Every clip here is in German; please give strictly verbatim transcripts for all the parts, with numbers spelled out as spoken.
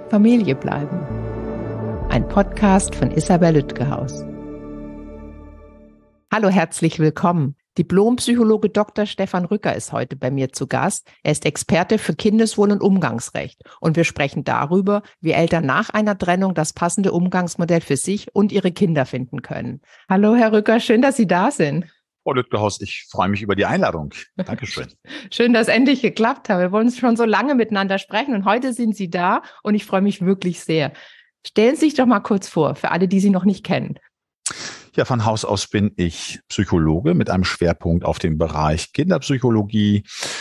Familie bleiben. Ein Podcast von Isabel Lütgehaus. Hallo, herzlich willkommen. Diplompsychologe Doktor Stefan Rücker ist heute bei mir zu Gast. Er ist Experte für Kindeswohl und Umgangsrecht. Und wir sprechen darüber, wie Eltern nach einer Trennung das passende Umgangsmodell für sich und ihre Kinder finden können. Hallo, Herr Rücker, schön, dass Sie da sind. Frau Lütgehaus, ich freue mich über die Einladung. Dankeschön. Schön, dass es endlich geklappt hat. Wir wollen schon so lange miteinander sprechen und heute sind Sie da und ich freue mich wirklich sehr. Stellen Sie sich doch mal kurz vor, für alle, die Sie noch nicht kennen. Ja, von Haus aus bin ich Psychologe mit einem Schwerpunkt auf dem Bereich Kinderpsychologie.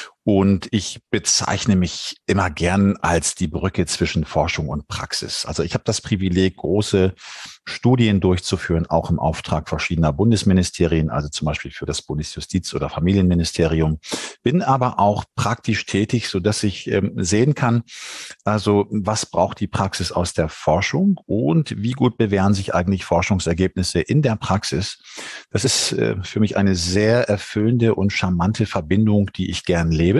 Und ich bezeichne mich immer gern als die Brücke zwischen Forschung und Praxis. Also ich habe das Privileg, große Studien durchzuführen, auch im Auftrag verschiedener Bundesministerien, also zum Beispiel für das Bundesjustiz- oder Familienministerium. Bin aber auch praktisch tätig, sodass ich ähm, sehen kann, also was braucht die Praxis aus der Forschung und wie gut bewähren sich eigentlich Forschungsergebnisse in der Praxis. Das ist äh, für mich eine sehr erfüllende und charmante Verbindung, die ich gern lebe.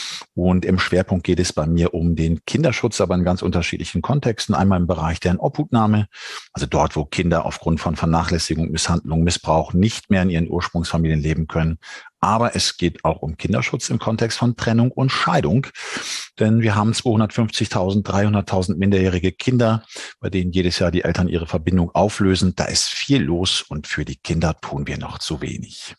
Und im Schwerpunkt geht es bei mir um den Kinderschutz, aber in ganz unterschiedlichen Kontexten. Einmal im Bereich der Obhutnahme, also dort, wo Kinder aufgrund von Vernachlässigung, Misshandlung, Missbrauch nicht mehr in ihren Ursprungsfamilien leben können. Aber es geht auch um Kinderschutz im Kontext von Trennung und Scheidung. Denn wir haben zweihundertfünfzigtausend, dreihunderttausend minderjährige Kinder, bei denen jedes Jahr die Eltern ihre Verbindung auflösen. Da ist viel los und für die Kinder tun wir noch zu wenig.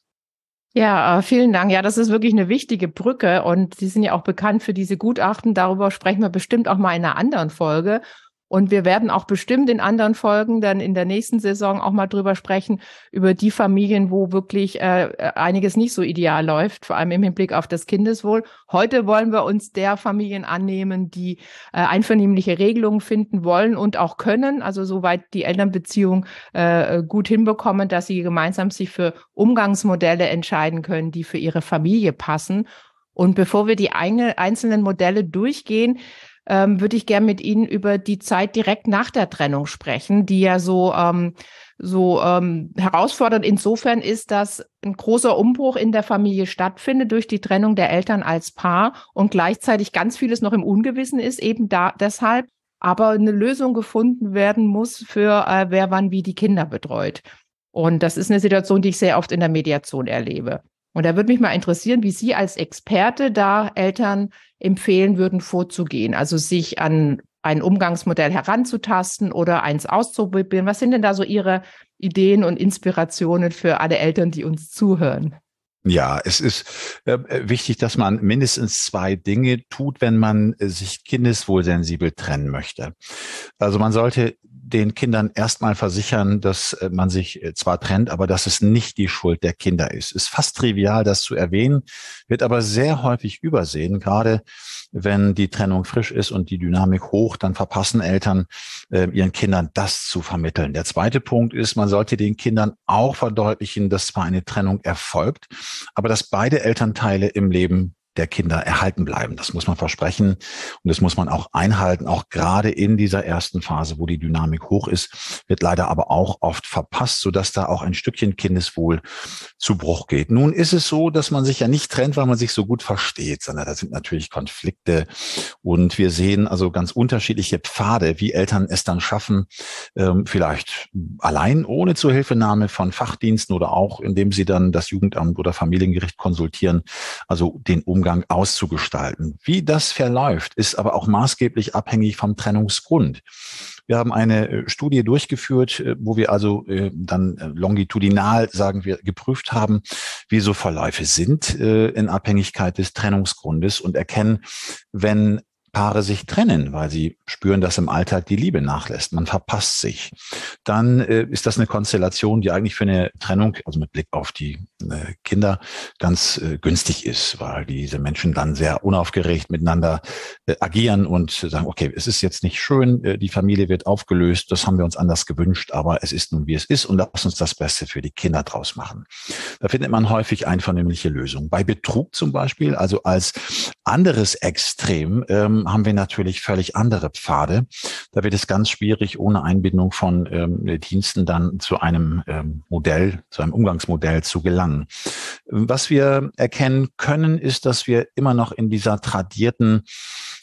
Ja, vielen Dank. Ja, das ist wirklich eine wichtige Brücke und Sie sind ja auch bekannt für diese Gutachten. Darüber sprechen wir bestimmt auch mal in einer anderen Folge. Und wir werden auch bestimmt in anderen Folgen dann in der nächsten Saison auch mal drüber sprechen, über die Familien, wo wirklich äh, einiges nicht so ideal läuft, vor allem im Hinblick auf das Kindeswohl. Heute wollen wir uns der Familien annehmen, die äh, einvernehmliche Regelungen finden wollen und auch können, also soweit die Elternbeziehung äh, gut hinbekommen, dass sie gemeinsam sich für Umgangsmodelle entscheiden können, die für ihre Familie passen. Und bevor wir die eine, einzelnen Modelle durchgehen, Ähm, würde ich gerne mit Ihnen über die Zeit direkt nach der Trennung sprechen, die ja so, ähm, so ähm, herausfordernd insofern ist, dass ein großer Umbruch in der Familie stattfindet durch die Trennung der Eltern als Paar und gleichzeitig ganz vieles noch im Ungewissen ist, eben da deshalb, aber eine Lösung gefunden werden muss für äh, wer wann wie die Kinder betreut. Und das ist eine Situation, die ich sehr oft in der Mediation erlebe. Und da würde mich mal interessieren, wie Sie als Experte da Eltern empfehlen würden, vorzugehen. Also sich an ein Umgangsmodell heranzutasten oder eins auszuprobieren. Was sind denn da so Ihre Ideen und Inspirationen für alle Eltern, die uns zuhören? Ja, es ist äh, wichtig, dass man mindestens zwei Dinge tut, wenn man äh, sich kindeswohlsensibel trennen möchte. Also man sollte den Kindern erstmal versichern, dass äh, man sich äh, zwar trennt, aber dass es nicht die Schuld der Kinder ist. Ist fast trivial, das zu erwähnen, wird aber sehr häufig übersehen. Gerade wenn die Trennung frisch ist und die Dynamik hoch, dann verpassen Eltern äh, ihren Kindern das zu vermitteln. Der zweite Punkt ist, man sollte den Kindern auch verdeutlichen, dass zwar eine Trennung erfolgt, aber dass beide Elternteile im Leben der Kinder erhalten bleiben. Das muss man versprechen und das muss man auch einhalten. Auch gerade in dieser ersten Phase, wo die Dynamik hoch ist, wird leider aber auch oft verpasst, sodass da auch ein Stückchen Kindeswohl zu Bruch geht. Nun ist es so, dass man sich ja nicht trennt, weil man sich so gut versteht, sondern da sind natürlich Konflikte und wir sehen also ganz unterschiedliche Pfade, wie Eltern es dann schaffen, vielleicht allein ohne Zuhilfenahme von Fachdiensten oder auch indem sie dann das Jugendamt oder Familiengericht konsultieren, also den Umgang auszugestalten. Wie das verläuft, ist aber auch maßgeblich abhängig vom Trennungsgrund. Wir haben eine Studie durchgeführt, wo wir also dann longitudinal, sagen wir, geprüft haben, wie so Verläufe sind in Abhängigkeit des Trennungsgrundes und erkennen, wenn Paare sich trennen, weil sie spüren, dass im Alltag die Liebe nachlässt. Man verpasst sich. Dann äh, ist das eine Konstellation, die eigentlich für eine Trennung, also mit Blick auf die äh, Kinder, ganz äh, günstig ist, weil diese Menschen dann sehr unaufgeregt miteinander äh, agieren und sagen, okay, es ist jetzt nicht schön, äh, die Familie wird aufgelöst, das haben wir uns anders gewünscht, aber es ist nun, wie es ist und lass uns das Beste für die Kinder draus machen. Da findet man häufig einvernehmliche Lösungen. Bei Betrug zum Beispiel, also als anderes Extrem, ähm, haben wir natürlich völlig andere Pfade. Da wird es ganz schwierig, ohne Einbindung von ähm, Diensten dann zu einem ähm, Modell, zu einem Umgangsmodell zu gelangen. Was wir erkennen können, ist, dass wir immer noch in dieser tradierten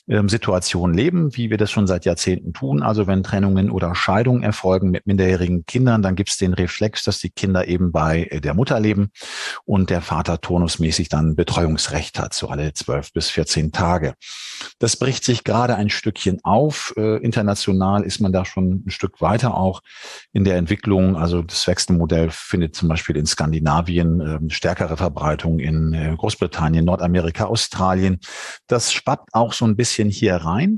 ähm, Situation leben, wie wir das schon seit Jahrzehnten tun. Also wenn Trennungen oder Scheidungen erfolgen mit minderjährigen Kindern, dann gibt es den Reflex, dass die Kinder eben bei der Mutter leben und der Vater turnusmäßig dann Betreuungsrecht hat, so alle zwölf bis vierzehn Tage. Das bricht sich gerade ein Stückchen auf. Äh, international ist man da schon ein Stück weiter auch in der Entwicklung. Also das Wechselmodell findet zum Beispiel in Skandinavien äh, stärkere Verbreitung, in äh, Großbritannien, Nordamerika, Australien. Das schwappt auch so ein bisschen hier rein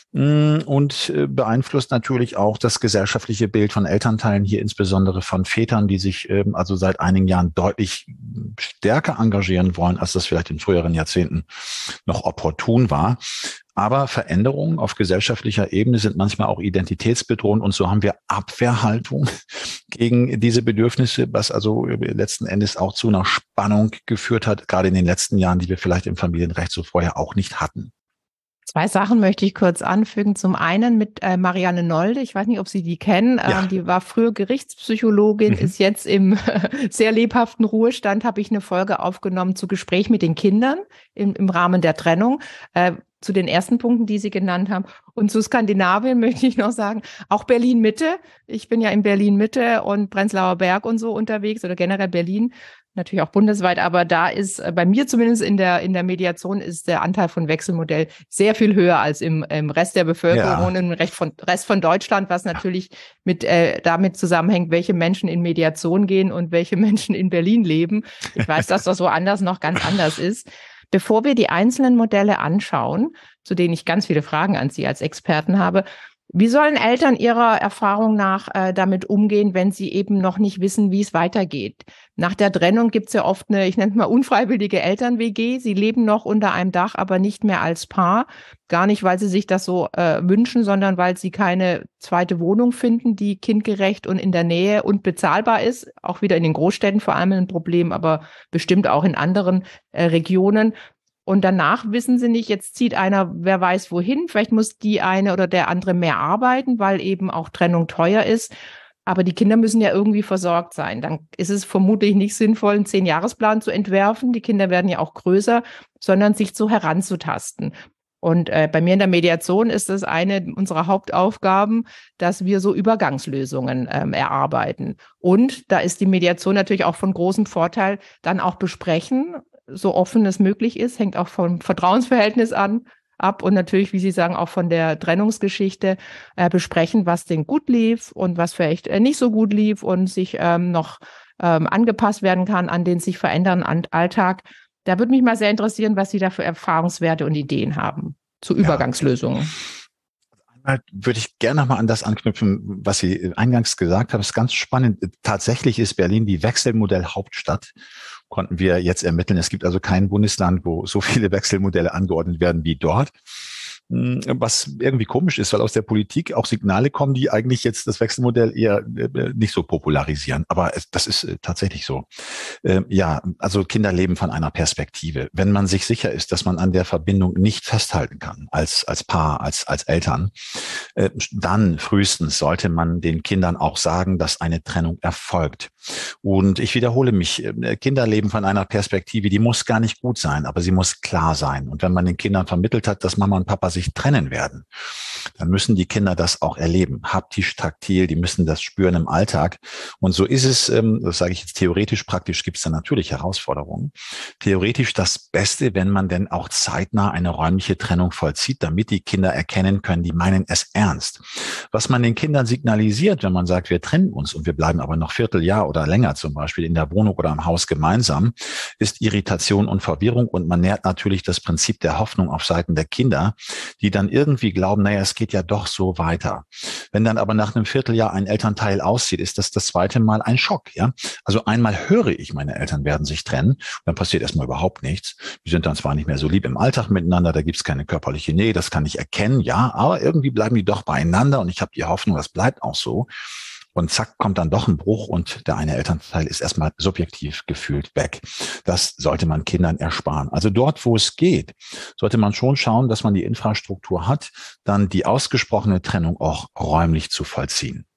und beeinflusst natürlich auch das gesellschaftliche Bild von Elternteilen, hier insbesondere von Vätern, die sich ähm, also seit einigen Jahren deutlich stärker engagieren wollen, als das vielleicht in früheren Jahrzehnten noch opportun war. Aber Veränderungen auf gesellschaftlicher Ebene sind manchmal auch identitätsbedrohend und so haben wir Abwehrhaltung gegen diese Bedürfnisse, was also letzten Endes auch zu einer Spannung geführt hat, gerade in den letzten Jahren, die wir vielleicht im Familienrecht so vorher auch nicht hatten. Zwei Sachen möchte ich kurz anfügen. Zum einen mit äh, Marianne Nolde. Ich weiß nicht, ob Sie die kennen. Ja. Ähm, die war früher Gerichtspsychologin, mhm. ist jetzt im äh, sehr lebhaften Ruhestand. Habe ich eine Folge aufgenommen zu Gespräch mit den Kindern im, im Rahmen der Trennung. Äh, zu den ersten Punkten, die Sie genannt haben. Und zu Skandinavien möchte ich noch sagen, auch Berlin-Mitte. Ich bin ja in Berlin-Mitte und Prenzlauer Berg und so unterwegs oder generell Berlin. Natürlich auch bundesweit, aber da ist bei mir zumindest in der in der Mediation ist der Anteil von Wechselmodell sehr viel höher als im, im Rest der Bevölkerung ja. und im Rest von, Rest von Deutschland, was natürlich mit äh, damit zusammenhängt, welche Menschen in Mediation gehen und welche Menschen in Berlin leben. Ich weiß, dass das woanders noch ganz anders ist. Bevor wir die einzelnen Modelle anschauen, zu denen ich ganz viele Fragen an Sie als Experten habe, wie sollen Eltern ihrer Erfahrung nach äh, damit umgehen, wenn sie eben noch nicht wissen, wie es weitergeht? Nach der Trennung gibt es ja oft eine, ich nenne es mal unfreiwillige Eltern-W G. Sie leben noch unter einem Dach, aber nicht mehr als Paar. Gar nicht, weil sie sich das so äh, wünschen, sondern weil sie keine zweite Wohnung finden, die kindgerecht und in der Nähe und bezahlbar ist. Auch wieder in den Großstädten vor allem ein Problem, aber bestimmt auch in anderen äh, Regionen. Und danach wissen sie nicht, jetzt zieht einer, wer weiß wohin. Vielleicht muss die eine oder der andere mehr arbeiten, weil eben auch Trennung teuer ist. Aber die Kinder müssen ja irgendwie versorgt sein. Dann ist es vermutlich nicht sinnvoll, einen Zehn-Jahres-Plan zu entwerfen. Die Kinder werden ja auch größer, sondern sich so heranzutasten. Und äh, bei mir in der Mediation ist das eine unserer Hauptaufgaben, dass wir so Übergangslösungen ähm, erarbeiten. Und da ist die Mediation natürlich auch von großem Vorteil, dann auch besprechen, so offen es möglich ist, hängt auch vom Vertrauensverhältnis an, ab und natürlich, wie Sie sagen, auch von der Trennungsgeschichte äh, besprechen, was denn gut lief und was vielleicht äh, nicht so gut lief und sich ähm, noch ähm, angepasst werden kann an den sich verändernden Alltag. Da würde mich mal sehr interessieren, was Sie da für Erfahrungswerte und Ideen haben zu Übergangslösungen. Ja. Einmal würde ich gerne nochmal an das anknüpfen, was Sie eingangs gesagt haben. Das ist ganz spannend. Tatsächlich ist Berlin die Wechselmodell-Hauptstadt. Konnten wir jetzt ermitteln. Es gibt also kein Bundesland, wo so viele Wechselmodelle angeordnet werden wie dort. Was irgendwie komisch ist, weil aus der Politik auch Signale kommen, die eigentlich jetzt das Wechselmodell eher nicht so popularisieren. Aber das ist tatsächlich so. Ja, also Kinder leben von einer Perspektive. Wenn man sich sicher ist, dass man an der Verbindung nicht festhalten kann, als, als Paar, als, als Eltern, dann frühestens sollte man den Kindern auch sagen, dass eine Trennung erfolgt. Und ich wiederhole mich, Kinder leben von einer Perspektive, die muss gar nicht gut sein, aber sie muss klar sein. Und wenn man den Kindern vermittelt hat, dass Mama und Papa sich trennen werden, dann müssen die Kinder das auch erleben, haptisch, taktil, die müssen das spüren im Alltag. Und so ist es, das sage ich jetzt theoretisch, praktisch gibt es da natürlich Herausforderungen. Theoretisch das Beste, wenn man denn auch zeitnah eine räumliche Trennung vollzieht, damit die Kinder erkennen können, die meinen es ernst. Was man den Kindern signalisiert, wenn man sagt, wir trennen uns und wir bleiben aber noch Vierteljahr oder länger zum Beispiel in der Wohnung oder im Haus gemeinsam, ist Irritation und Verwirrung und man nährt natürlich das Prinzip der Hoffnung auf Seiten der Kinder, die dann irgendwie glauben, naja, es geht ja doch so weiter. Wenn dann aber nach einem Vierteljahr ein Elternteil auszieht, ist das das zweite Mal ein Schock, ja. Also einmal höre ich, meine Eltern werden sich trennen, dann passiert erstmal überhaupt nichts. Die sind dann zwar nicht mehr so lieb im Alltag miteinander, da gibt's keine körperliche Nähe, das kann ich erkennen, ja, aber irgendwie bleiben die doch beieinander und ich habe die Hoffnung, das bleibt auch so. Und zack, kommt dann doch ein Bruch und der eine Elternteil ist erstmal subjektiv gefühlt weg. Das sollte man Kindern ersparen. Also dort, wo es geht, sollte man schon schauen, dass man die Infrastruktur hat, dann die ausgesprochene Trennung auch räumlich zu vollziehen.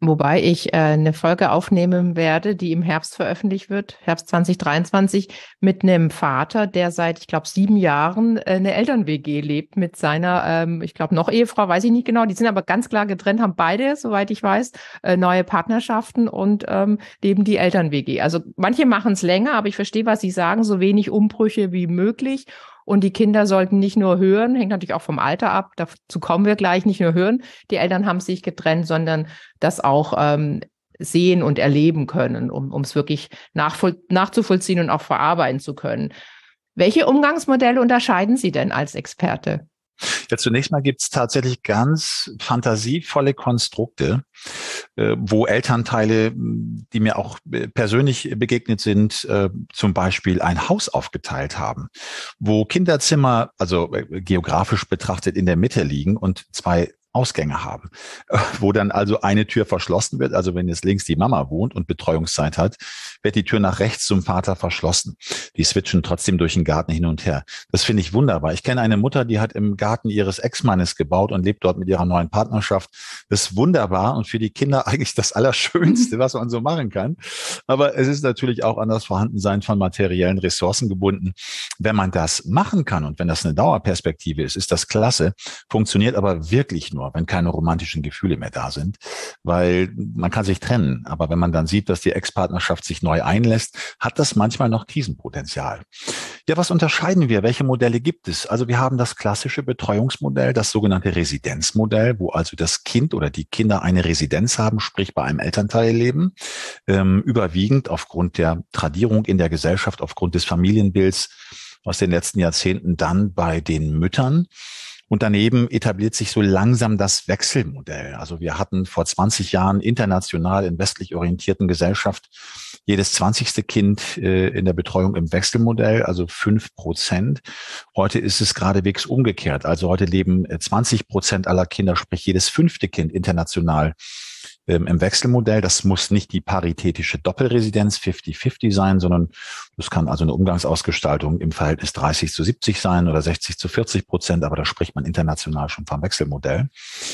Wobei ich äh, eine Folge aufnehmen werde, die im Herbst veröffentlicht wird, Herbst zwanzig dreiundzwanzig, mit einem Vater, der seit, ich glaube, sieben Jahren äh, eine Eltern-W G lebt mit seiner, ähm, ich glaube, noch Ehefrau, weiß ich nicht genau. Die sind aber ganz klar getrennt, haben beide, soweit ich weiß, äh, neue Partnerschaften und ähm, leben die Eltern-W G. Also manche machen es länger, aber ich verstehe, was Sie sagen, so wenig Umbrüche wie möglich. Und die Kinder sollten nicht nur hören, hängt natürlich auch vom Alter ab, dazu kommen wir gleich, nicht nur hören, die Eltern haben sich getrennt, sondern das auch ähm, sehen und erleben können, um es wirklich nachvoll- nachzuvollziehen und auch verarbeiten zu können. Welche Umgangsmodelle unterscheiden Sie denn als Experte? Ja, zunächst mal gibt es tatsächlich ganz fantasievolle Konstrukte, äh, wo Elternteile, die mir auch persönlich begegnet sind, äh, zum Beispiel ein Haus aufgeteilt haben, wo Kinderzimmer, also äh, geografisch betrachtet, in der Mitte liegen und zwei Ausgänge haben, wo dann also eine Tür verschlossen wird. Also wenn jetzt links die Mama wohnt und Betreuungszeit hat, wird die Tür nach rechts zum Vater verschlossen. Die switchen trotzdem durch den Garten hin und her. Das finde ich wunderbar. Ich kenne eine Mutter, die hat im Garten ihres Ex-Mannes gebaut und lebt dort mit ihrer neuen Partnerschaft. Das ist wunderbar und für die Kinder eigentlich das Allerschönste, was man so machen kann. Aber es ist natürlich auch an das Vorhandensein von materiellen Ressourcen gebunden. Wenn man das machen kann und wenn das eine Dauerperspektive ist, ist das klasse, funktioniert aber wirklich nur, wenn keine romantischen Gefühle mehr da sind, weil man kann sich trennen. Aber wenn man dann sieht, dass die Ex-Partnerschaft sich neu einlässt, hat das manchmal noch Krisenpotenzial. Ja, was unterscheiden wir? Welche Modelle gibt es? Also wir haben das klassische Betreuungsmodell, das sogenannte Residenzmodell, wo also das Kind oder die Kinder eine Residenz haben, sprich bei einem Elternteil leben, ähm, überwiegend aufgrund der Tradierung in der Gesellschaft, aufgrund des Familienbilds aus den letzten Jahrzehnten dann bei den Müttern. Und daneben etabliert sich so langsam das Wechselmodell. Also wir hatten vor zwanzig Jahren international in westlich orientierten Gesellschaft jedes zwanzigste Kind äh, in der Betreuung im Wechselmodell, also fünf Prozent. Heute ist es geradewegs umgekehrt. Also heute leben zwanzig Prozent aller Kinder, sprich jedes fünfte Kind international ähm, im Wechselmodell. Das muss nicht die paritätische Doppelresidenz fünfzig fünfzig sein, sondern das kann also eine Umgangsausgestaltung im Verhältnis dreißig zu siebzig sein oder sechzig zu vierzig Prozent, aber da spricht man international schon vom Wechselmodell.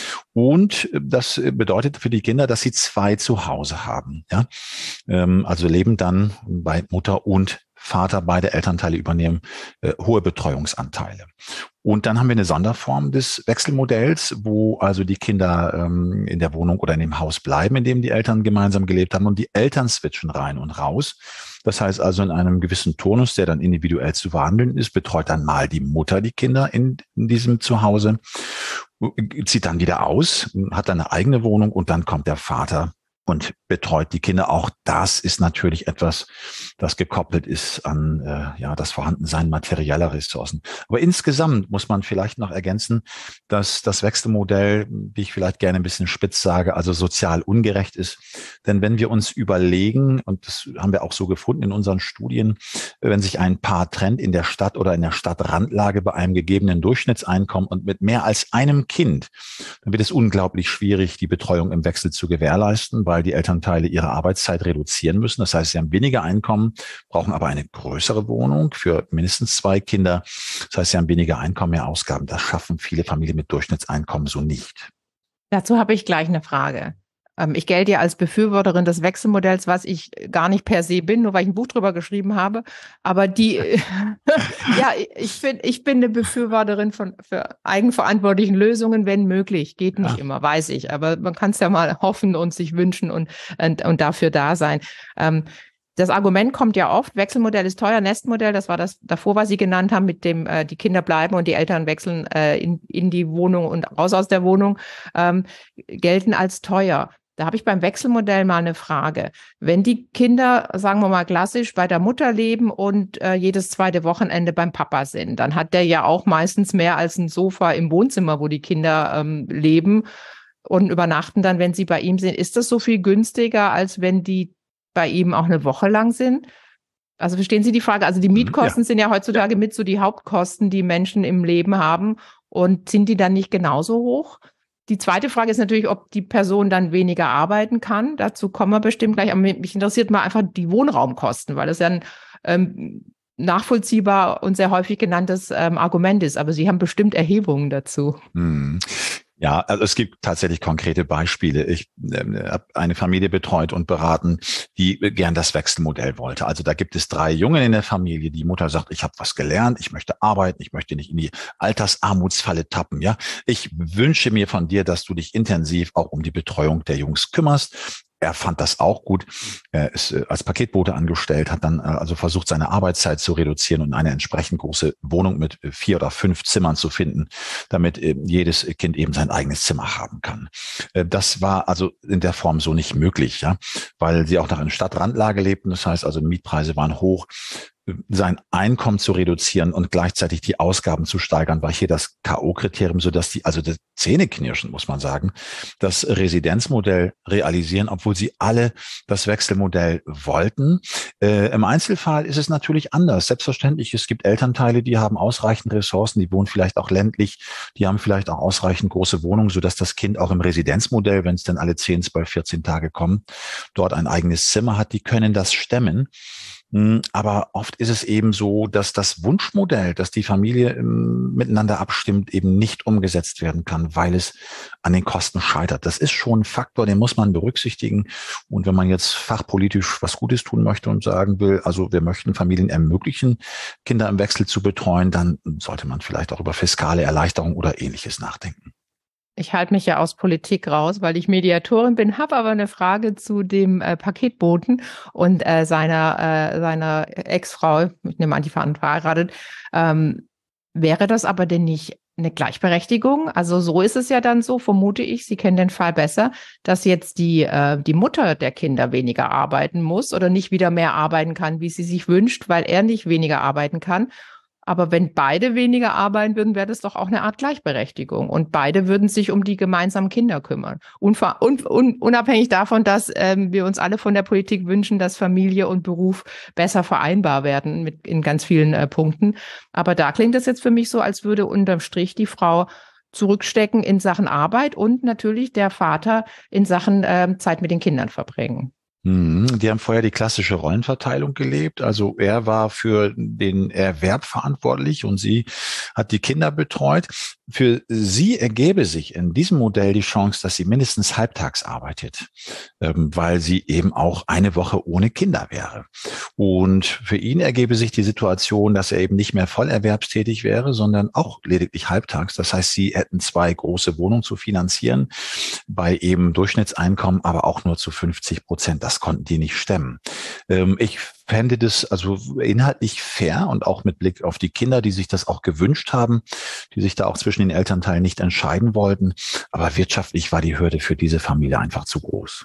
Und das bedeutet für die Kinder, dass sie zwei zu Hause haben. Ja? Ähm, also leben dann bei Mutter und Vater, beide Elternteile übernehmen äh, hohe Betreuungsanteile. Und dann haben wir eine Sonderform des Wechselmodells, wo also die Kinder ähm, in der Wohnung oder in dem Haus bleiben, in dem die Eltern gemeinsam gelebt haben und die Eltern switchen rein und raus. Das heißt also in einem gewissen Turnus, der dann individuell zu verhandeln ist, betreut dann mal die Mutter die Kinder in, in diesem Zuhause, zieht dann wieder aus, hat dann eine eigene Wohnung und dann kommt der Vater und betreut die Kinder. Auch das ist natürlich etwas, das gekoppelt ist an äh, ja das Vorhandensein materieller Ressourcen. Aber insgesamt muss man vielleicht noch ergänzen, dass das Wechselmodell, wie ich vielleicht gerne ein bisschen spitz sage, also sozial ungerecht ist. Denn wenn wir uns überlegen, und das haben wir auch so gefunden in unseren Studien, wenn sich ein Paar trennt in der Stadt oder in der Stadtrandlage bei einem gegebenen Durchschnittseinkommen und mit mehr als einem Kind, dann wird es unglaublich schwierig, die Betreuung im Wechsel zu gewährleisten, weil die Elternteile ihre Arbeitszeit reduzieren müssen. Das heißt, sie haben weniger Einkommen, brauchen aber eine größere Wohnung für mindestens zwei Kinder. Das heißt, sie haben weniger Einkommen, mehr Ausgaben. Das schaffen viele Familien mit Durchschnittseinkommen so nicht. Dazu habe ich gleich eine Frage. Ich gelte ja als Befürworterin des Wechselmodells, was ich gar nicht per se bin, nur weil ich ein Buch drüber geschrieben habe. Aber die, ja, ich finde, ich bin eine Befürworterin von für eigenverantwortlichen Lösungen, wenn möglich. Geht nicht ja. immer, weiß ich. Aber man kann es ja mal hoffen und sich wünschen und, und, und dafür da sein. Ähm, Das Argument kommt ja oft, Wechselmodell ist teuer, Nestmodell, das war das davor, was Sie genannt haben, mit dem äh, die Kinder bleiben und die Eltern wechseln äh, in, in die Wohnung und raus aus der Wohnung, ähm, gelten als teuer. Da habe ich beim Wechselmodell mal eine Frage. Wenn die Kinder, sagen wir mal klassisch, bei der Mutter leben und äh, jedes zweite Wochenende beim Papa sind, dann hat der ja auch meistens mehr als ein Sofa im Wohnzimmer, wo die Kinder ähm, leben und übernachten dann, wenn sie bei ihm sind. Ist das so viel günstiger, als wenn die bei ihm auch eine Woche lang sind? Also verstehen Sie die Frage? Also die Mietkosten ja. sind ja heutzutage mit so die Hauptkosten, die Menschen im Leben haben. Und sind die dann nicht genauso hoch? Die zweite Frage ist natürlich, ob die Person dann weniger arbeiten kann. Dazu kommen wir bestimmt gleich. Aber mich interessiert mal einfach die Wohnraumkosten, weil das ja ein ähm, nachvollziehbar und sehr häufig genanntes ähm, Argument ist. Aber Sie haben bestimmt Erhebungen dazu. Hm. Ja, also es gibt tatsächlich konkrete Beispiele. Ich äh, habe eine Familie betreut und beraten, die gern das Wechselmodell wollte. Also da gibt es drei Jungen in der Familie. Die Mutter sagt, ich habe was gelernt, ich möchte arbeiten, ich möchte nicht in die Altersarmutsfalle tappen. Ja, ich wünsche mir von dir, dass du dich intensiv auch um die Betreuung der Jungs kümmerst. Er fand das auch gut. Er ist als Paketbote angestellt, hat dann also versucht, seine Arbeitszeit zu reduzieren und eine entsprechend große Wohnung mit vier oder fünf Zimmern zu finden, damit jedes Kind eben sein eigenes Zimmer haben kann. Das war also in der Form so nicht möglich, ja, weil sie auch noch in Stadtrandlage lebten. Das heißt also, Mietpreise waren hoch. Sein Einkommen zu reduzieren und gleichzeitig die Ausgaben zu steigern, war hier das K O-Kriterium, sodass die, also das Zähneknirschen, muss man sagen, das Residenzmodell realisieren, obwohl sie alle das Wechselmodell wollten. Äh, im Einzelfall ist es natürlich anders. Selbstverständlich, es gibt Elternteile, die haben ausreichend Ressourcen, die wohnen vielleicht auch ländlich, die haben vielleicht auch ausreichend große Wohnungen, sodass das Kind auch im Residenzmodell, wenn es dann alle zehn, zwölf, vierzehn Tage kommt, dort ein eigenes Zimmer hat, die können das stemmen. Aber oft ist es eben so, dass das Wunschmodell, das die Familie ähm, miteinander abstimmt, eben nicht umgesetzt werden kann, weil es an den Kosten scheitert. Das ist schon ein Faktor, den muss man berücksichtigen. Und wenn man jetzt fachpolitisch was Gutes tun möchte und sagen will, also wir möchten Familien ermöglichen, Kinder im Wechsel zu betreuen, dann sollte man vielleicht auch über fiskale Erleichterung oder Ähnliches nachdenken. Ich halte mich ja aus Politik raus, weil ich Mediatorin bin, habe aber eine Frage zu dem äh, Paketboten und äh, seiner, äh, seiner Ex-Frau, ich nehme an, die waren verheiratet. Ähm, wäre das aber denn nicht eine Gleichberechtigung? Also so ist es ja dann so, vermute ich, Sie kennen den Fall besser, dass jetzt die, äh, die Mutter der Kinder weniger arbeiten muss oder nicht wieder mehr arbeiten kann, wie sie sich wünscht, weil er nicht weniger arbeiten kann. Aber wenn beide weniger arbeiten würden, wäre das doch auch eine Art Gleichberechtigung. Und beide würden sich um die gemeinsamen Kinder kümmern. Unver- un- un- unabhängig davon, dass ähm, wir uns alle von der Politik wünschen, dass Familie und Beruf besser vereinbar werden mit, in ganz vielen äh, Punkten. Aber da klingt es jetzt für mich so, als würde unterm Strich die Frau zurückstecken in Sachen Arbeit und natürlich der Vater in Sachen äh, Zeit mit den Kindern verbringen. Die haben vorher die klassische Rollenverteilung gelebt. Also er war für den Erwerb verantwortlich und sie hat die Kinder betreut. Für sie ergäbe sich in diesem Modell die Chance, dass sie mindestens halbtags arbeitet, weil sie eben auch eine Woche ohne Kinder wäre. Und für ihn ergäbe sich die Situation, dass er eben nicht mehr vollerwerbstätig wäre, sondern auch lediglich halbtags. Das heißt, sie hätten zwei große Wohnungen zu finanzieren, bei eben Durchschnittseinkommen, aber auch nur zu fünfzig Prozent. Das konnten die nicht stemmen. Ich fände das also inhaltlich fair und auch mit Blick auf die Kinder, die sich das auch gewünscht haben, die sich da auch zwischen den Elternteilen nicht entscheiden wollten. Aber wirtschaftlich war die Hürde für diese Familie einfach zu groß.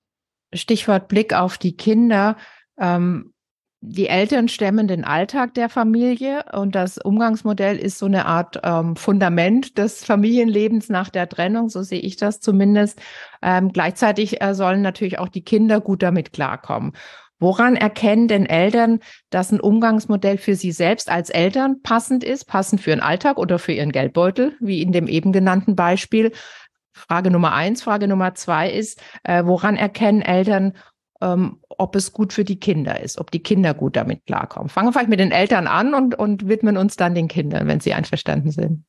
Stichwort Blick auf die Kinder. Ähm, die Eltern stemmen den Alltag der Familie und das Umgangsmodell ist so eine Art ähm, Fundament des Familienlebens nach der Trennung, so sehe ich das zumindest. Ähm, gleichzeitig äh, sollen natürlich auch die Kinder gut damit klarkommen. Woran erkennen denn Eltern, dass ein Umgangsmodell für sie selbst als Eltern passend ist, passend für ihren Alltag oder für ihren Geldbeutel, wie in dem eben genannten Beispiel? Frage Nummer eins. Frage Nummer zwei ist, äh, woran erkennen Eltern, ähm, ob es gut für die Kinder ist, ob die Kinder gut damit klarkommen? Fangen wir vielleicht mit den Eltern an und, und widmen uns dann den Kindern, wenn sie einverstanden sind.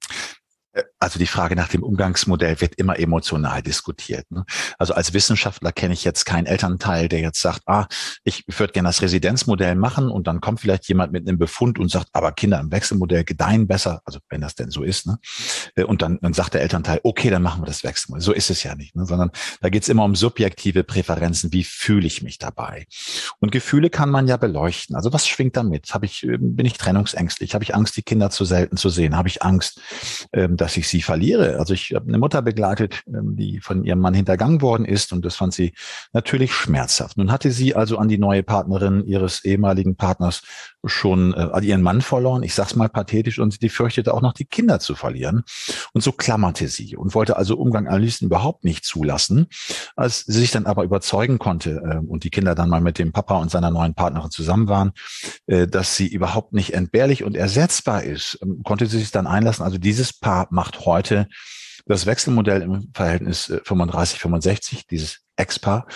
Also die Frage nach dem Umgangsmodell wird immer emotional diskutiert. Ne? Also als Wissenschaftler kenne ich jetzt keinen Elternteil, der jetzt sagt, ah, ich würde gerne das Residenzmodell machen und dann kommt vielleicht jemand mit einem Befund und sagt, aber Kinder im Wechselmodell gedeihen besser, also wenn das denn so ist. Ne? Und dann, dann sagt der Elternteil, okay, dann machen wir das Wechselmodell. So ist es ja nicht, ne? Sondern da geht es immer um subjektive Präferenzen, wie fühle ich mich dabei? Und Gefühle kann man ja beleuchten. Also was schwingt damit? Habe ich, bin ich trennungsängstlich? Habe ich Angst, die Kinder zu selten zu sehen? Habe ich Angst, dass ich sie verliere? Also ich habe eine Mutter begleitet, die von ihrem Mann hintergangen worden ist und das fand sie natürlich schmerzhaft. Nun hatte sie also an die neue Partnerin ihres ehemaligen Partners schon äh, ihren Mann verloren, ich sag's mal pathetisch, und sie fürchtete auch noch die Kinder zu verlieren. Und so klammerte sie und wollte also Umgang am liebsten überhaupt nicht zulassen. Als sie sich dann aber überzeugen konnte äh, und die Kinder dann mal mit dem Papa und seiner neuen Partnerin zusammen waren, äh, dass sie überhaupt nicht entbehrlich und ersetzbar ist, äh, konnte sie sich dann einlassen. Also dieses Paar macht heute das Wechselmodell im Verhältnis fünfunddreißig fünfundsechzig, dieses Ex-Paar.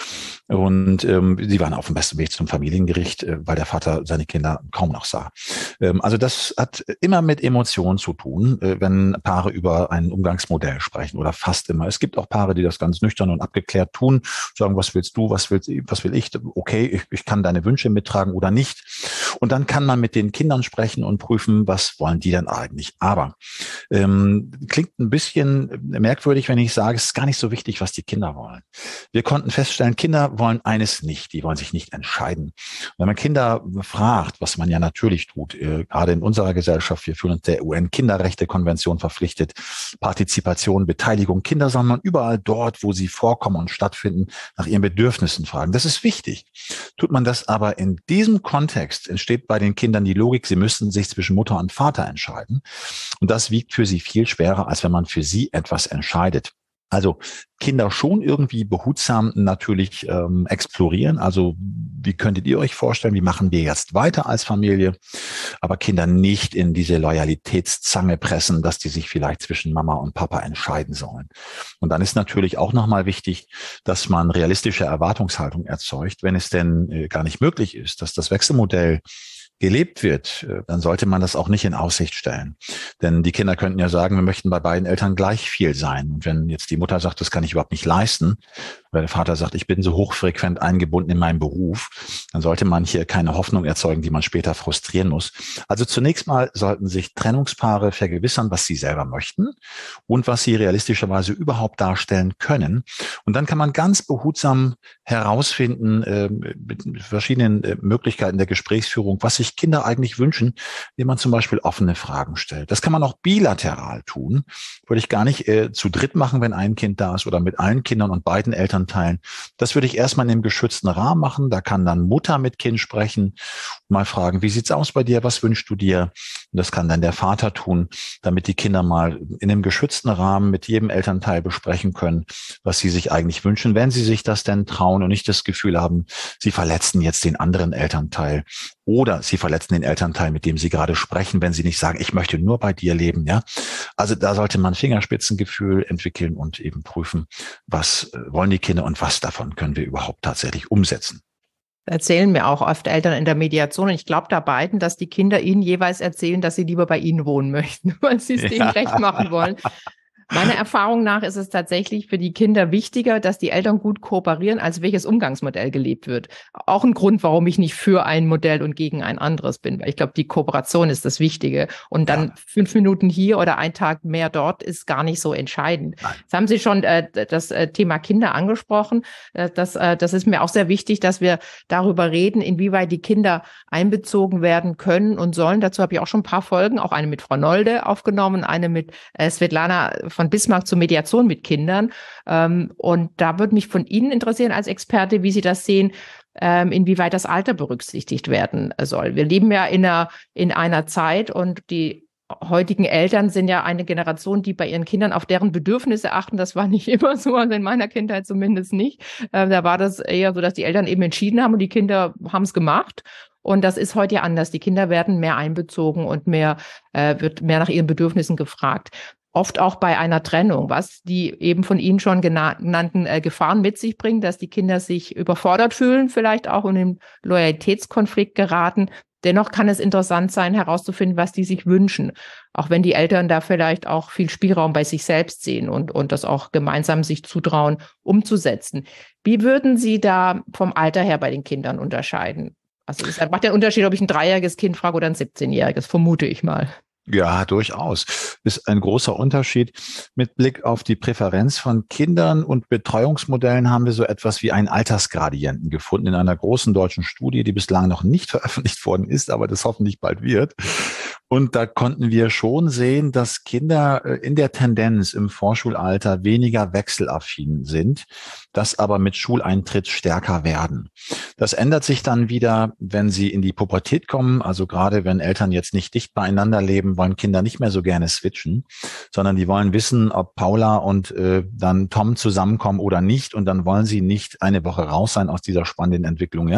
Und ähm, sie waren auf dem besten Weg zum Familiengericht, äh, weil der Vater seine Kinder kaum noch sah. Ähm, also das hat immer mit Emotionen zu tun, äh, wenn Paare über ein Umgangsmodell sprechen oder fast immer. Es gibt auch Paare, die das ganz nüchtern und abgeklärt tun, sagen, was willst du, was willst, was will ich? Okay, ich, ich kann deine Wünsche mittragen oder nicht. Und dann kann man mit den Kindern sprechen und prüfen, was wollen die denn eigentlich. Aber ähm, klingt ein bisschen merkwürdig, wenn ich sage, es ist gar nicht so wichtig, was die Kinder wollen. Wir konnten feststellen, Kinder wollen eines nicht, die wollen sich nicht entscheiden. Wenn man Kinder fragt, was man ja natürlich tut, äh, gerade in unserer Gesellschaft, wir fühlen uns der U N-Kinderrechte-Konvention verpflichtet, Partizipation, Beteiligung, Kinder soll man überall dort, wo sie vorkommen und stattfinden, nach ihren Bedürfnissen fragen. Das ist wichtig. Tut man das aber in diesem Kontext, entsteht bei den Kindern die Logik, sie müssen sich zwischen Mutter und Vater entscheiden. Und das wiegt für sie viel schwerer, als wenn man für sie etwas entscheidet. Also Kinder schon irgendwie behutsam natürlich ähm, explorieren. Also wie könntet ihr euch vorstellen, wie machen wir jetzt weiter als Familie? Aber Kinder nicht in diese Loyalitätszange pressen, dass die sich vielleicht zwischen Mama und Papa entscheiden sollen. Und dann ist natürlich auch nochmal wichtig, dass man realistische Erwartungshaltung erzeugt, wenn es denn äh, gar nicht möglich ist, dass das Wechselmodell gelebt wird, dann sollte man das auch nicht in Aussicht stellen. Denn die Kinder könnten ja sagen, wir möchten bei beiden Eltern gleich viel sein. Und wenn jetzt die Mutter sagt, das kann ich überhaupt nicht leisten, oder der Vater sagt, ich bin so hochfrequent eingebunden in meinen Beruf, dann sollte man hier keine Hoffnung erzeugen, die man später frustrieren muss. Also zunächst mal sollten sich Trennungspaare vergewissern, was sie selber möchten und was sie realistischerweise überhaupt darstellen können. Und dann kann man ganz behutsam herausfinden, äh, mit verschiedenen äh, Möglichkeiten der Gesprächsführung, was sich Kinder eigentlich wünschen, indem man zum Beispiel offene Fragen stellt. Das kann man auch bilateral tun. Würde ich gar nicht äh, zu dritt machen, wenn ein Kind da ist oder mit allen Kindern und beiden Elternteilen. Das würde ich erstmal in einem geschützten Rahmen machen. Da kann dann Mutter mit Kind sprechen, mal fragen, wie sieht's aus bei dir? Was wünschst du dir? Und das kann dann der Vater tun, damit die Kinder mal in einem geschützten Rahmen mit jedem Elternteil besprechen können, was sie sich eigentlich wünschen, wenn sie sich das denn trauen und nicht das Gefühl haben, sie verletzen jetzt den anderen Elternteil. Oder sie verletzen den Elternteil, mit dem sie gerade sprechen, wenn sie nicht sagen, ich möchte nur bei dir leben, ja. Also da sollte man Fingerspitzengefühl entwickeln und eben prüfen, was wollen die Kinder und was davon können wir überhaupt tatsächlich umsetzen. Erzählen mir auch oft Eltern in der Mediation, und ich glaube da beiden, dass die Kinder ihnen jeweils erzählen, dass sie lieber bei ihnen wohnen möchten, weil sie es ja. denen recht machen wollen. Meiner Erfahrung nach ist es tatsächlich für die Kinder wichtiger, dass die Eltern gut kooperieren, als welches Umgangsmodell gelebt wird. Auch ein Grund, warum ich nicht für ein Modell und gegen ein anderes bin. Weil ich glaube, die Kooperation ist das Wichtige. Und dann ja. fünf Minuten hier oder ein Tag mehr dort ist gar nicht so entscheidend. Nein. Jetzt haben Sie schon äh, das äh, Thema Kinder angesprochen. Äh, das, äh, das ist mir auch sehr wichtig, dass wir darüber reden, inwieweit die Kinder einbezogen werden können und sollen. Dazu habe ich auch schon ein paar Folgen, auch eine mit Frau Nolde aufgenommen, eine mit äh, Svetlana von Bismarck zur Mediation mit Kindern. Ähm, und da würde mich von Ihnen interessieren als Experte, wie Sie das sehen, ähm, inwieweit das Alter berücksichtigt werden soll. Wir leben ja in einer, in einer Zeit, und die heutigen Eltern sind ja eine Generation, die bei ihren Kindern auf deren Bedürfnisse achten. Das war nicht immer so, also in meiner Kindheit zumindest nicht. Äh, da war das eher so, dass die Eltern eben entschieden haben und die Kinder haben es gemacht. Und das ist heute ja anders. Die Kinder werden mehr einbezogen und mehr äh, wird mehr nach ihren Bedürfnissen gefragt. Oft auch bei einer Trennung, was die eben von Ihnen schon genannten äh, Gefahren mit sich bringt, dass die Kinder sich überfordert fühlen, vielleicht auch in den Loyalitätskonflikt geraten. Dennoch kann es interessant sein, herauszufinden, was die sich wünschen, auch wenn die Eltern da vielleicht auch viel Spielraum bei sich selbst sehen und, und das auch gemeinsam sich zutrauen, umzusetzen. Wie würden Sie da vom Alter her bei den Kindern unterscheiden? Also es macht ja einen Unterschied, ob ich ein dreijähriges Kind frage oder ein siebzehnjähriges, vermute ich mal. Ja, durchaus. Ist ein großer Unterschied. Mit Blick auf die Präferenz von Kindern und Betreuungsmodellen haben wir so etwas wie einen Altersgradienten gefunden in einer großen deutschen Studie, die bislang noch nicht veröffentlicht worden ist, aber das hoffentlich bald wird. Und da konnten wir schon sehen, dass Kinder in der Tendenz im Vorschulalter weniger wechselaffin sind, das aber mit Schuleintritt stärker werden. Das ändert sich dann wieder, wenn sie in die Pubertät kommen. Also gerade wenn Eltern jetzt nicht dicht beieinander leben, wollen Kinder nicht mehr so gerne switchen, sondern die wollen wissen, ob Paula und äh, dann Tom zusammenkommen oder nicht. Und dann wollen sie nicht eine Woche raus sein aus dieser spannenden Entwicklung. Ja?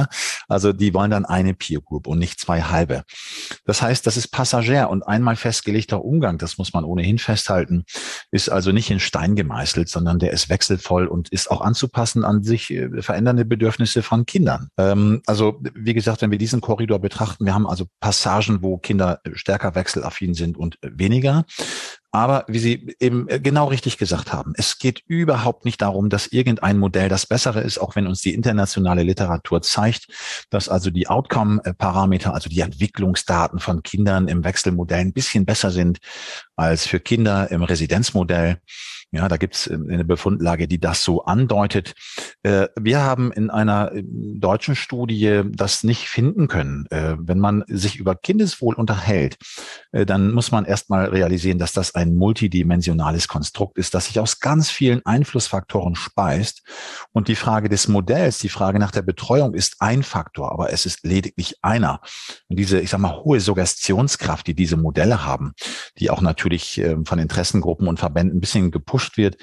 Also die wollen dann eine Peer Group und nicht zwei halbe. Das heißt, das ist Passagier und einmal festgelegter Umgang, das muss man ohnehin festhalten, ist also nicht in Stein gemeißelt, sondern der ist wechselvoll und ist auch anzupassen an sich äh, verändernde Bedürfnisse von Kindern. Ähm, also wie gesagt, wenn wir diesen Korridor betrachten, wir haben also Passagen, wo Kinder stärker wechselaffin sind und weniger. Aber wie Sie eben genau richtig gesagt haben, es geht überhaupt nicht darum, dass irgendein Modell das bessere ist, auch wenn uns die internationale Literatur zeigt, dass also die Outcome-Parameter, also die Entwicklungsdaten von Kindern im Wechselmodell ein bisschen besser sind als für Kinder im Residenzmodell. Ja, da gibt es eine Befundlage, die das so andeutet. Wir haben in einer deutschen Studie das nicht finden können. Wenn man sich über Kindeswohl unterhält, dann muss man erstmal realisieren, dass das ein multidimensionales Konstrukt ist, das sich aus ganz vielen Einflussfaktoren speist. Und die Frage des Modells, die Frage nach der Betreuung ist ein Faktor, aber es ist lediglich einer. Und diese, ich sag mal, hohe Suggestionskraft, die diese Modelle haben, die auch natürlich von Interessengruppen und Verbänden ein bisschen gepusht wird,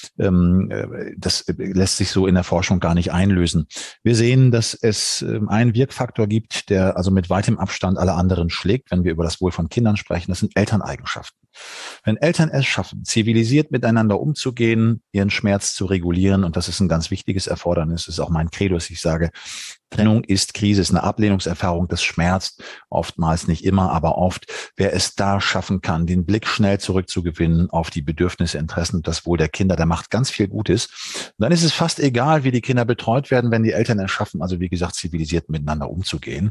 das lässt sich so in der Forschung gar nicht einlösen. Wir sehen, dass es einen Wirkfaktor gibt, der also mit weitem Abstand alle anderen schlägt, wenn wir über das Wohl von Kindern sprechen. Das sind Elterneigenschaften. Wenn Eltern es schaffen, zivilisiert miteinander umzugehen, ihren Schmerz zu regulieren, und das ist ein ganz wichtiges Erfordernis, das ist auch mein Credo, dass ich sage, Trennung ist Krise, ist eine Ablehnungserfahrung, das schmerzt, oftmals nicht immer, aber oft. Wer es da schaffen kann, den Blick schnell zurückzugewinnen auf die Bedürfnisse, Interessen und das Wohl der Kinder, der macht ganz viel Gutes. Und dann ist es fast egal, wie die Kinder betreut werden, wenn die Eltern es schaffen, also wie gesagt, zivilisiert miteinander umzugehen.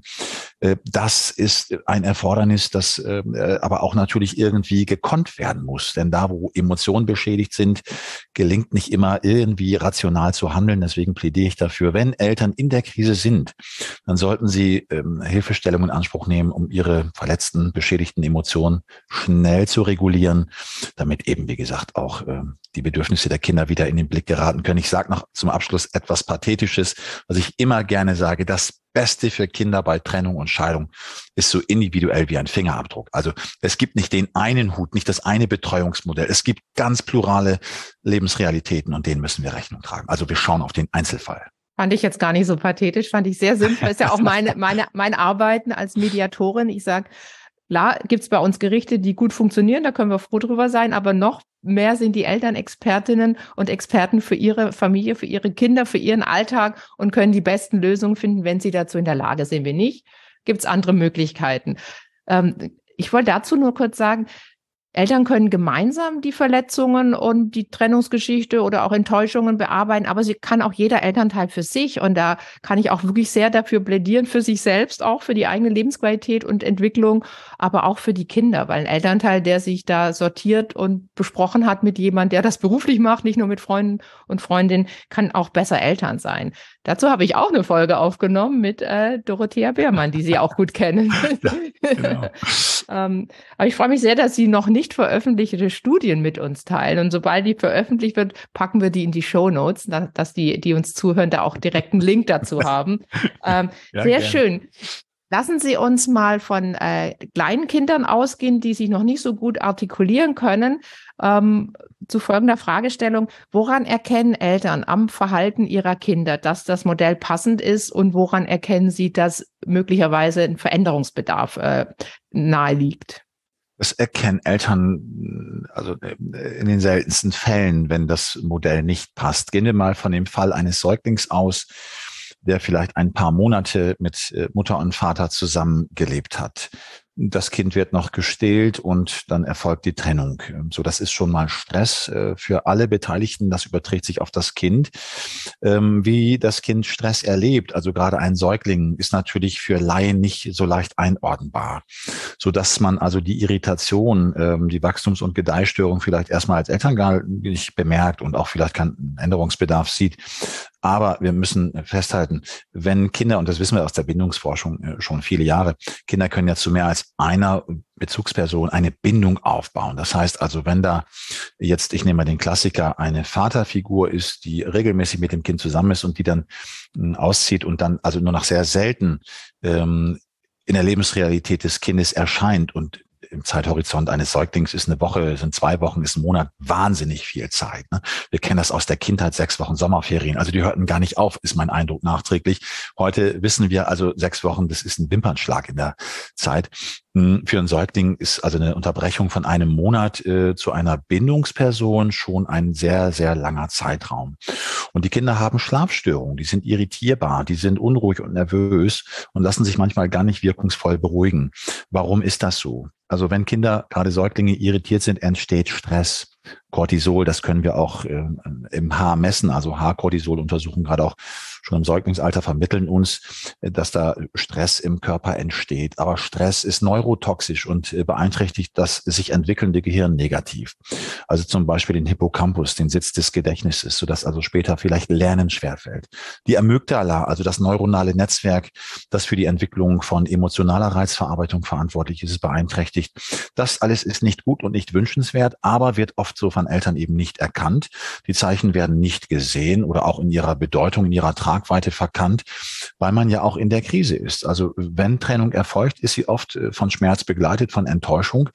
Das ist ein Erfordernis, das aber auch natürlich irgendwie gekonnt werden muss. Denn da, wo Emotionen beschädigt sind, gelingt nicht immer irgendwie rational zu handeln. Deswegen plädiere ich dafür, wenn Eltern in der Krise sind, dann sollten sie ähm, Hilfestellung in Anspruch nehmen, um ihre verletzten, beschädigten Emotionen schnell zu regulieren, damit eben, wie gesagt, auch ähm, die Bedürfnisse der Kinder wieder in den Blick geraten können. Ich sage noch zum Abschluss etwas Pathetisches, was ich immer gerne sage: Das Beste für Kinder bei Trennung und Scheidung ist so individuell wie ein Fingerabdruck. Also es gibt nicht den einen Hut, nicht das eine Betreuungsmodell. Es gibt ganz plurale Lebensrealitäten und denen müssen wir Rechnung tragen. Also wir schauen auf den Einzelfall. Fand ich jetzt gar nicht so pathetisch, fand ich sehr simpel. Das ist ja auch meine, meine, mein Arbeiten als Mediatorin. Ich sage, klar, gibt's bei uns Gerichte, die gut funktionieren, da können wir froh drüber sein, aber noch mehr sind die Eltern Expertinnen und Experten für ihre Familie, für ihre Kinder, für ihren Alltag und können die besten Lösungen finden, wenn sie dazu in der Lage sind. Wenn nicht, gibt's andere Möglichkeiten. Ähm, ich wollte dazu nur kurz sagen, Eltern können gemeinsam die Verletzungen und die Trennungsgeschichte oder auch Enttäuschungen bearbeiten, aber sie kann auch jeder Elternteil für sich. Und da kann ich auch wirklich sehr dafür plädieren, für sich selbst, auch für die eigene Lebensqualität und Entwicklung, aber auch für die Kinder. Weil ein Elternteil, der sich da sortiert und besprochen hat mit jemandem, der das beruflich macht, nicht nur mit Freunden und Freundinnen, kann auch besser Eltern sein. Dazu habe ich auch eine Folge aufgenommen mit äh, Dorothea Beermann, die Sie auch gut kennen. Ja, genau. ähm, aber ich freue mich sehr, dass Sie noch nicht veröffentlichte Studien mit uns teilen. Und sobald die veröffentlicht wird, packen wir die in die Shownotes, dass die, die uns zuhören, da auch direkt einen Link dazu haben. Ähm, ja, sehr gern. Schön. Lassen Sie uns mal von äh, kleinen Kindern ausgehen, die sich noch nicht so gut artikulieren können. Ähm, zu folgender Fragestellung: Woran erkennen Eltern am Verhalten ihrer Kinder, dass das Modell passend ist, und woran erkennen Sie, dass möglicherweise ein Veränderungsbedarf äh, nahe liegt? Das erkennen Eltern also in den seltensten Fällen, wenn das Modell nicht passt. Gehen wir mal von dem Fall eines Säuglings aus, der vielleicht ein paar Monate mit Mutter und Vater zusammengelebt hat. Das Kind wird noch gestillt und dann erfolgt die Trennung. So, das ist schon mal Stress für alle Beteiligten. Das überträgt sich auf das Kind. Wie das Kind Stress erlebt, also gerade ein Säugling, ist natürlich für Laien nicht so leicht einordnbar, so dass man also die Irritation, die Wachstums- und Gedeihstörung vielleicht erstmal als Eltern gar nicht bemerkt und auch vielleicht keinen Änderungsbedarf sieht. Aber wir müssen festhalten, wenn Kinder, und das wissen wir aus der Bindungsforschung schon viele Jahre, Kinder können ja zu mehr als einer Bezugsperson eine Bindung aufbauen. Das heißt also, wenn da jetzt, ich nehme mal den Klassiker, eine Vaterfigur ist, die regelmäßig mit dem Kind zusammen ist und die dann äh, auszieht und dann also nur noch sehr selten ähm, in der Lebensrealität des Kindes erscheint und im Zeithorizont eines Säuglings ist eine Woche, sind zwei Wochen, ist ein Monat wahnsinnig viel Zeit. Ne? Wir kennen das aus der Kindheit, sechs Wochen Sommerferien. Also die hörten gar nicht auf, ist mein Eindruck nachträglich. Heute wissen wir also, sechs Wochen, das ist ein Wimpernschlag in der Zeit. Für einen Säugling ist also eine Unterbrechung von einem Monat äh, zu einer Bindungsperson schon ein sehr, sehr langer Zeitraum. Und die Kinder haben Schlafstörungen, die sind irritierbar, die sind unruhig und nervös und lassen sich manchmal gar nicht wirkungsvoll beruhigen. Warum ist das so? Also wenn Kinder, gerade Säuglinge, irritiert sind, entsteht Stress. Cortisol, das können wir auch äh, im Haar messen, also Haarcortisol-Untersuchungen gerade auch schon im Säuglingsalter vermitteln uns, äh, dass da Stress im Körper entsteht. Aber Stress ist neurotoxisch und äh, beeinträchtigt das sich entwickelnde Gehirn negativ. Also zum Beispiel den Hippocampus, den Sitz des Gedächtnisses, sodass also später vielleicht Lernen schwerfällt. Die Amygdala, also das neuronale Netzwerk, das für die Entwicklung von emotionaler Reizverarbeitung verantwortlich ist, ist beeinträchtigt. Das alles ist nicht gut und nicht wünschenswert, aber wird oft so von Eltern eben nicht erkannt. Die Zeichen werden nicht gesehen oder auch in ihrer Bedeutung, in ihrer Tragweite verkannt, weil man ja auch in der Krise ist. Also wenn Trennung erfolgt, ist sie oft von Schmerz begleitet, von Enttäuschung.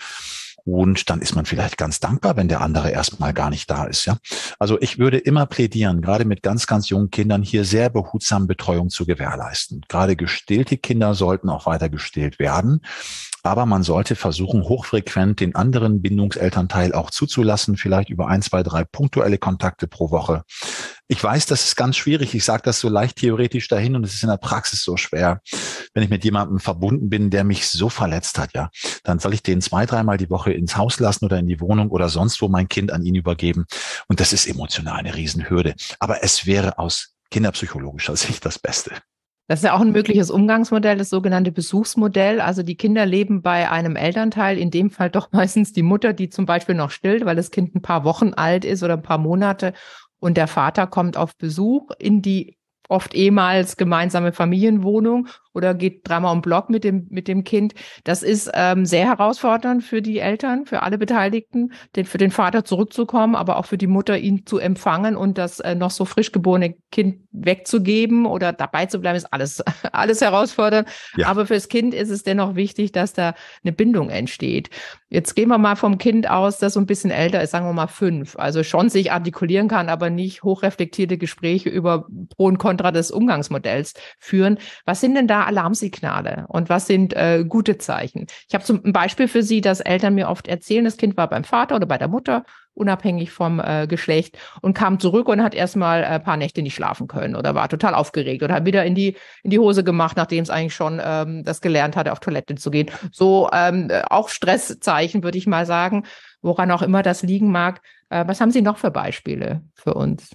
Und dann ist man vielleicht ganz dankbar, wenn der andere erstmal gar nicht da ist. Ja, also ich würde immer plädieren, gerade mit ganz, ganz jungen Kindern hier sehr behutsam Betreuung zu gewährleisten. Gerade gestillte Kinder sollten auch weiter gestillt werden. Aber man sollte versuchen, hochfrequent den anderen Bindungselternteil auch zuzulassen, vielleicht über ein, zwei, drei punktuelle Kontakte pro Woche. Ich weiß, das ist ganz schwierig. Ich sage das so leicht theoretisch dahin und es ist in der Praxis so schwer. Wenn ich mit jemandem verbunden bin, der mich so verletzt hat, ja, dann soll ich den zwei, dreimal die Woche ins Haus lassen oder in die Wohnung oder sonst wo mein Kind an ihn übergeben. Und das ist emotional eine Riesenhürde. Aber es wäre aus kinderpsychologischer Sicht das Beste. Das ist ja auch ein mögliches Umgangsmodell, das sogenannte Besuchsmodell. Also die Kinder leben bei einem Elternteil, in dem Fall doch meistens die Mutter, die zum Beispiel noch stillt, weil das Kind ein paar Wochen alt ist oder ein paar Monate. Und der Vater kommt auf Besuch in die oft ehemals gemeinsame Familienwohnung oder geht dreimal um den Block mit dem, mit dem Kind. Das ist ähm, sehr herausfordernd für die Eltern, für alle Beteiligten, den, für den Vater zurückzukommen, aber auch für die Mutter, ihn zu empfangen und das äh, noch so frisch geborene Kind wegzugeben oder dabei zu bleiben, ist alles, alles herausfordernd. Ja. Aber fürs Kind ist es dennoch wichtig, dass da eine Bindung entsteht. Jetzt gehen wir mal vom Kind aus, das so ein bisschen älter ist, sagen wir mal fünf, also schon sich artikulieren kann, aber nicht hochreflektierte Gespräche über Pro und Contra des Umgangsmodells führen. Was sind denn da Alarmsignale und was sind äh, gute Zeichen? Ich habe zum Beispiel für Sie, dass Eltern mir oft erzählen, das Kind war beim Vater oder bei der Mutter, unabhängig vom äh, Geschlecht, und kam zurück und hat erstmal ein paar Nächte nicht schlafen können oder war total aufgeregt oder hat wieder in die in die Hose gemacht, nachdem es eigentlich schon ähm, das gelernt hatte, auf Toilette zu gehen. So ähm, auch Stresszeichen, würde ich mal sagen, woran auch immer das liegen mag. Äh, was haben Sie noch für Beispiele für uns?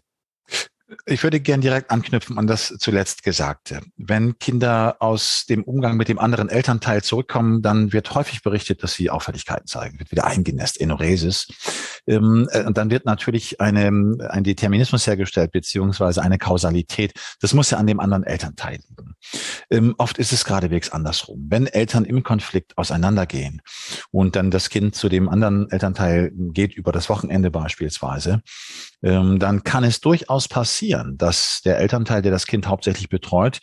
Ich würde gern direkt anknüpfen an das zuletzt Gesagte. Wenn Kinder aus dem Umgang mit dem anderen Elternteil zurückkommen, dann wird häufig berichtet, dass sie Auffälligkeiten zeigen, wird wieder eingenässt, Enuresis. Und dann wird natürlich eine, ein Determinismus hergestellt, beziehungsweise eine Kausalität. Das muss ja an dem anderen Elternteil liegen. Oft ist es geradewegs andersrum. Wenn Eltern im Konflikt auseinandergehen und dann das Kind zu dem anderen Elternteil geht, über das Wochenende beispielsweise, dann kann es durchaus passieren, dass der Elternteil, der das Kind hauptsächlich betreut,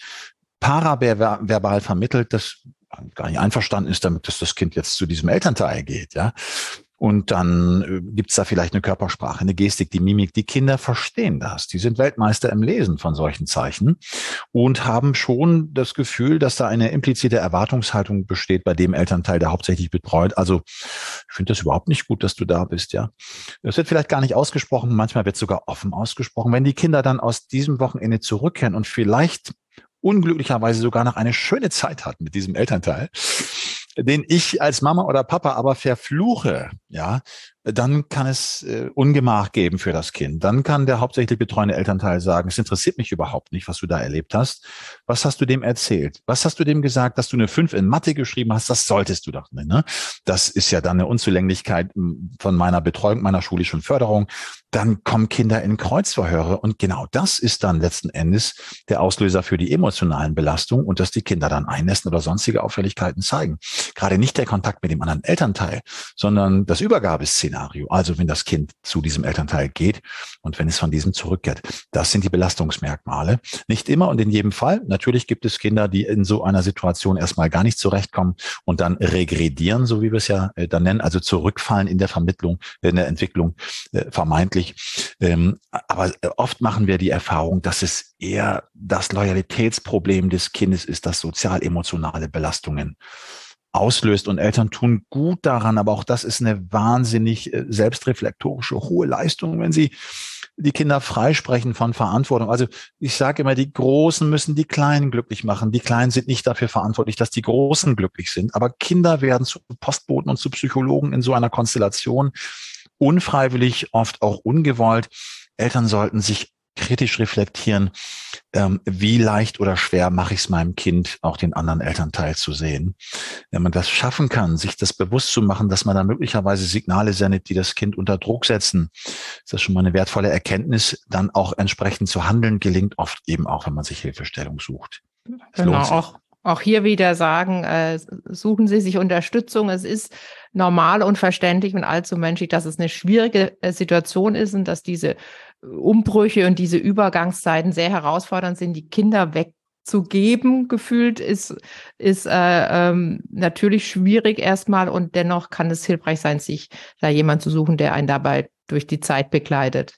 paraverbal vermittelt, dass gar nicht einverstanden ist damit, dass das Kind jetzt zu diesem Elternteil geht, ja. Und dann äh, gibt's da vielleicht eine Körpersprache, eine Gestik, die Mimik. Die Kinder verstehen das. Die sind Weltmeister im Lesen von solchen Zeichen und haben schon das Gefühl, dass da eine implizite Erwartungshaltung besteht bei dem Elternteil, der hauptsächlich betreut. Also ich finde das überhaupt nicht gut, dass du da bist, ja. Das wird vielleicht gar nicht ausgesprochen, manchmal wird sogar offen ausgesprochen. Wenn die Kinder dann aus diesem Wochenende zurückkehren und vielleicht unglücklicherweise sogar noch eine schöne Zeit hatten mit diesem Elternteil, den ich als Mama oder Papa aber verfluche, ja, dann kann es äh, Ungemach geben für das Kind. Dann kann der hauptsächlich betreuende Elternteil sagen, es interessiert mich überhaupt nicht, was du da erlebt hast. Was hast du dem erzählt? Was hast du dem gesagt, dass du eine fünf in Mathe geschrieben hast? Das solltest du doch nicht, ne? Das ist ja dann eine Unzulänglichkeit von meiner Betreuung, meiner schulischen Förderung. Dann kommen Kinder in Kreuzverhöre und genau das ist dann letzten Endes der Auslöser für die emotionalen Belastungen und dass die Kinder dann einnässen oder sonstige Auffälligkeiten zeigen. Gerade nicht der Kontakt mit dem anderen Elternteil, sondern das Übergabeszenario. Trennungsszenario, also wenn das Kind zu diesem Elternteil geht und wenn es von diesem zurückkehrt. Das sind die Belastungsmerkmale. Nicht immer und in jedem Fall. Natürlich gibt es Kinder, die in so einer Situation erstmal gar nicht zurechtkommen und dann regredieren, so wie wir es ja äh, dann nennen, also zurückfallen in der Vermittlung, in der Entwicklung äh, vermeintlich. Ähm, aber oft machen wir die Erfahrung, dass es eher das Loyalitätsproblem des Kindes ist, das sozial-emotionale Belastungen auslöst und Eltern tun gut daran, aber auch das ist eine wahnsinnig äh, selbstreflektorische hohe Leistung, wenn sie die Kinder freisprechen von Verantwortung. Also ich sage immer, die Großen müssen die Kleinen glücklich machen. Die Kleinen sind nicht dafür verantwortlich, dass die Großen glücklich sind, aber Kinder werden zu Postboten und zu Psychologen in so einer Konstellation, unfreiwillig, oft auch ungewollt. Eltern sollten sich kritisch reflektieren, ähm, wie leicht oder schwer mache ich es meinem Kind, auch den anderen Elternteil zu sehen. Wenn man das schaffen kann, sich das bewusst zu machen, dass man da möglicherweise Signale sendet, die das Kind unter Druck setzen, ist das schon mal eine wertvolle Erkenntnis. Dann auch entsprechend zu handeln gelingt oft eben auch, wenn man sich Hilfestellung sucht. Es Genau, auch, auch hier wieder sagen, äh, suchen Sie sich Unterstützung. Es ist normal und verständlich und allzu menschlich, dass es eine schwierige äh, Situation ist und dass diese Umbrüche und diese Übergangszeiten sehr herausfordernd sind. Die Kinder wegzugeben, gefühlt, ist, ist äh, ähm, natürlich schwierig erstmal und dennoch kann es hilfreich sein, sich da jemand zu suchen, der einen dabei durch die Zeit begleitet.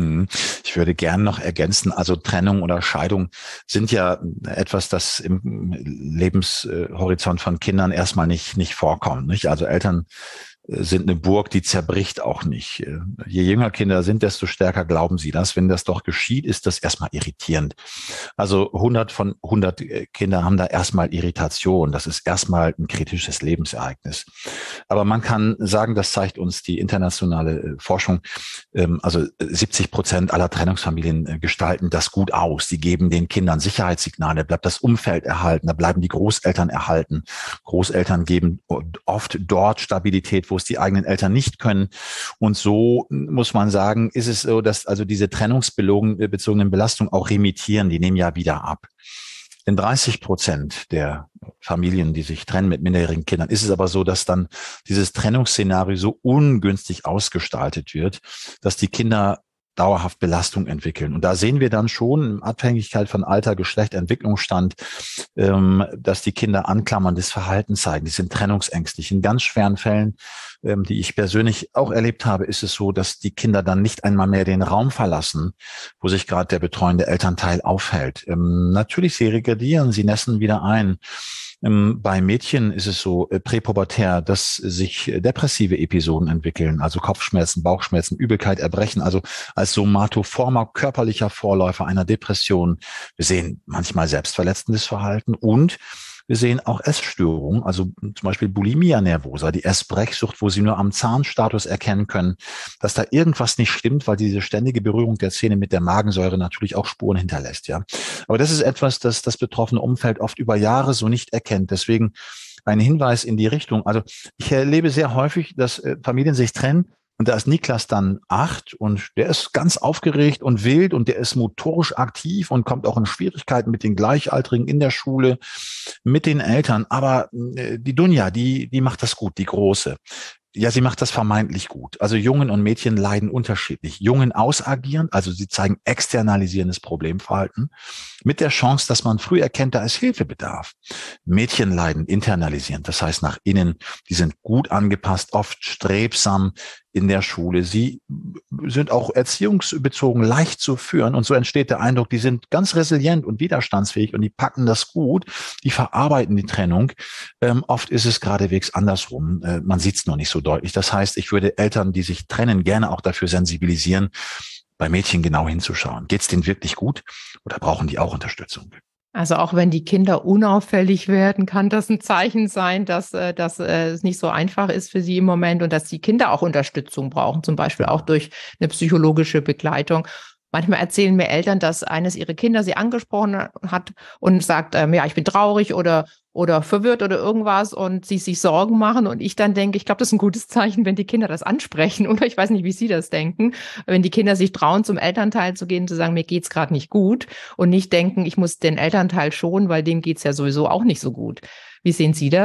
Ich würde gern noch ergänzen, also Trennung oder Scheidung sind ja etwas, das im Lebenshorizont von Kindern erstmal nicht, nicht vorkommt, nicht? Also Eltern sind eine Burg, die zerbricht auch nicht. Je jünger Kinder sind, desto stärker glauben sie das. Wenn das doch geschieht, ist das erstmal irritierend. Also hundert von hundert Kinder haben da erstmal Irritation. Das ist erstmal ein kritisches Lebensereignis. Aber man kann sagen, das zeigt uns die internationale Forschung, also siebzig Prozent aller Trennungsfamilien gestalten das gut aus. Die geben den Kindern Sicherheitssignale, bleibt das Umfeld erhalten, da bleiben die Großeltern erhalten. Großeltern geben oft dort Stabilität, wo es die eigenen Eltern nicht können. Und so muss man sagen, ist es so, dass also diese trennungsbezogenen Belastungen auch remittieren, die nehmen ja wieder ab. In dreißig Prozent der Familien, die sich trennen mit minderjährigen Kindern, ist es aber so, dass dann dieses Trennungsszenario so ungünstig ausgestaltet wird, dass die Kinder dauerhaft Belastung entwickeln. Und da sehen wir dann schon in Abhängigkeit von Alter, Geschlecht, Entwicklungsstand, ähm, dass die Kinder anklammerndes Verhalten zeigen. Die sind trennungsängstlich. In ganz schweren Fällen, ähm, die ich persönlich auch erlebt habe, ist es so, dass die Kinder dann nicht einmal mehr den Raum verlassen, wo sich gerade der betreuende Elternteil aufhält. Ähm, natürlich, sie regredieren, sie nässen wieder ein. Ähm, bei Mädchen ist es so äh, präpubertär, dass sich äh, depressive Episoden entwickeln, also Kopfschmerzen, Bauchschmerzen, Übelkeit, Erbrechen, also als somatoformer körperlicher Vorläufer einer Depression. Wir sehen manchmal selbstverletzendes Verhalten und wir sehen auch Essstörungen, also zum Beispiel Bulimia nervosa, die Essbrechsucht, wo Sie nur am Zahnstatus erkennen können, dass da irgendwas nicht stimmt, weil diese ständige Berührung der Zähne mit der Magensäure natürlich auch Spuren hinterlässt. Ja, aber das ist etwas, das das betroffene Umfeld oft über Jahre so nicht erkennt. Deswegen ein Hinweis in die Richtung. Also ich erlebe sehr häufig, dass Familien sich trennen. Und da ist Niklas dann acht und der ist ganz aufgeregt und wild und der ist motorisch aktiv und kommt auch in Schwierigkeiten mit den Gleichaltrigen in der Schule, mit den Eltern. Aber die Dunja, die, die macht das gut, die Große. Ja, sie macht das vermeintlich gut. Also Jungen und Mädchen leiden unterschiedlich. Jungen ausagierend, also sie zeigen externalisierendes Problemverhalten mit der Chance, dass man früh erkennt, da ist Hilfebedarf. Mädchen leiden internalisierend, das heißt nach innen, die sind gut angepasst, oft strebsam in der Schule. Sie sind auch erziehungsbezogen leicht zu führen und so entsteht der Eindruck, die sind ganz resilient und widerstandsfähig und die packen das gut, die verarbeiten die Trennung. Ähm, oft ist es geradewegs andersrum. Äh, man sieht es noch nicht so deutlich. Das heißt, ich würde Eltern, die sich trennen, gerne auch dafür sensibilisieren, bei Mädchen genau hinzuschauen. Geht es denen wirklich gut oder brauchen die auch Unterstützung? Also auch wenn die Kinder unauffällig werden, kann das ein Zeichen sein, dass, dass es nicht so einfach ist für sie im Moment und dass die Kinder auch Unterstützung brauchen, zum Beispiel auch durch eine psychologische Begleitung. Manchmal erzählen mir Eltern, dass eines ihrer Kinder sie angesprochen hat und sagt, ähm, ja, ich bin traurig oder oder verwirrt oder irgendwas und sie sich Sorgen machen. Und ich dann denke, ich glaube, das ist ein gutes Zeichen, wenn die Kinder das ansprechen. Oder ich weiß nicht, wie Sie das denken. Wenn die Kinder sich trauen, zum Elternteil zu gehen, zu sagen, mir geht's gerade nicht gut und nicht denken, ich muss den Elternteil schonen, weil dem geht's ja sowieso auch nicht so gut. Wie sehen Sie das?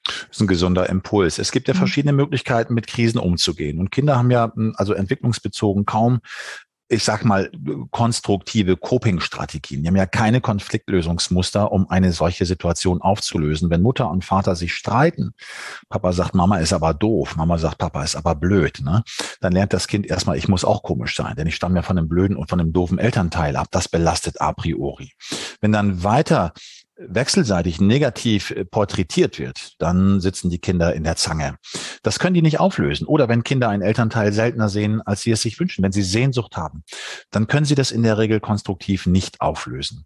Das ist ein gesunder Impuls. Es gibt ja verschiedene Möglichkeiten, mit Krisen umzugehen. Und Kinder haben ja also entwicklungsbezogen kaum, ich sag mal, konstruktive Coping-Strategien. Die haben ja keine Konfliktlösungsmuster, um eine solche Situation aufzulösen. Wenn Mutter und Vater sich streiten, Papa sagt, Mama ist aber doof, Mama sagt, Papa ist aber blöd, ne? Dann lernt das Kind erstmal, ich muss auch komisch sein, denn ich stamme ja von einem blöden und von einem doofen Elternteil ab. Das belastet a priori. Wenn dann weiter wechselseitig negativ porträtiert wird, dann sitzen die Kinder in der Zange. Das können die nicht auflösen. Oder wenn Kinder einen Elternteil seltener sehen, als sie es sich wünschen, wenn sie Sehnsucht haben, dann können sie das in der Regel konstruktiv nicht auflösen.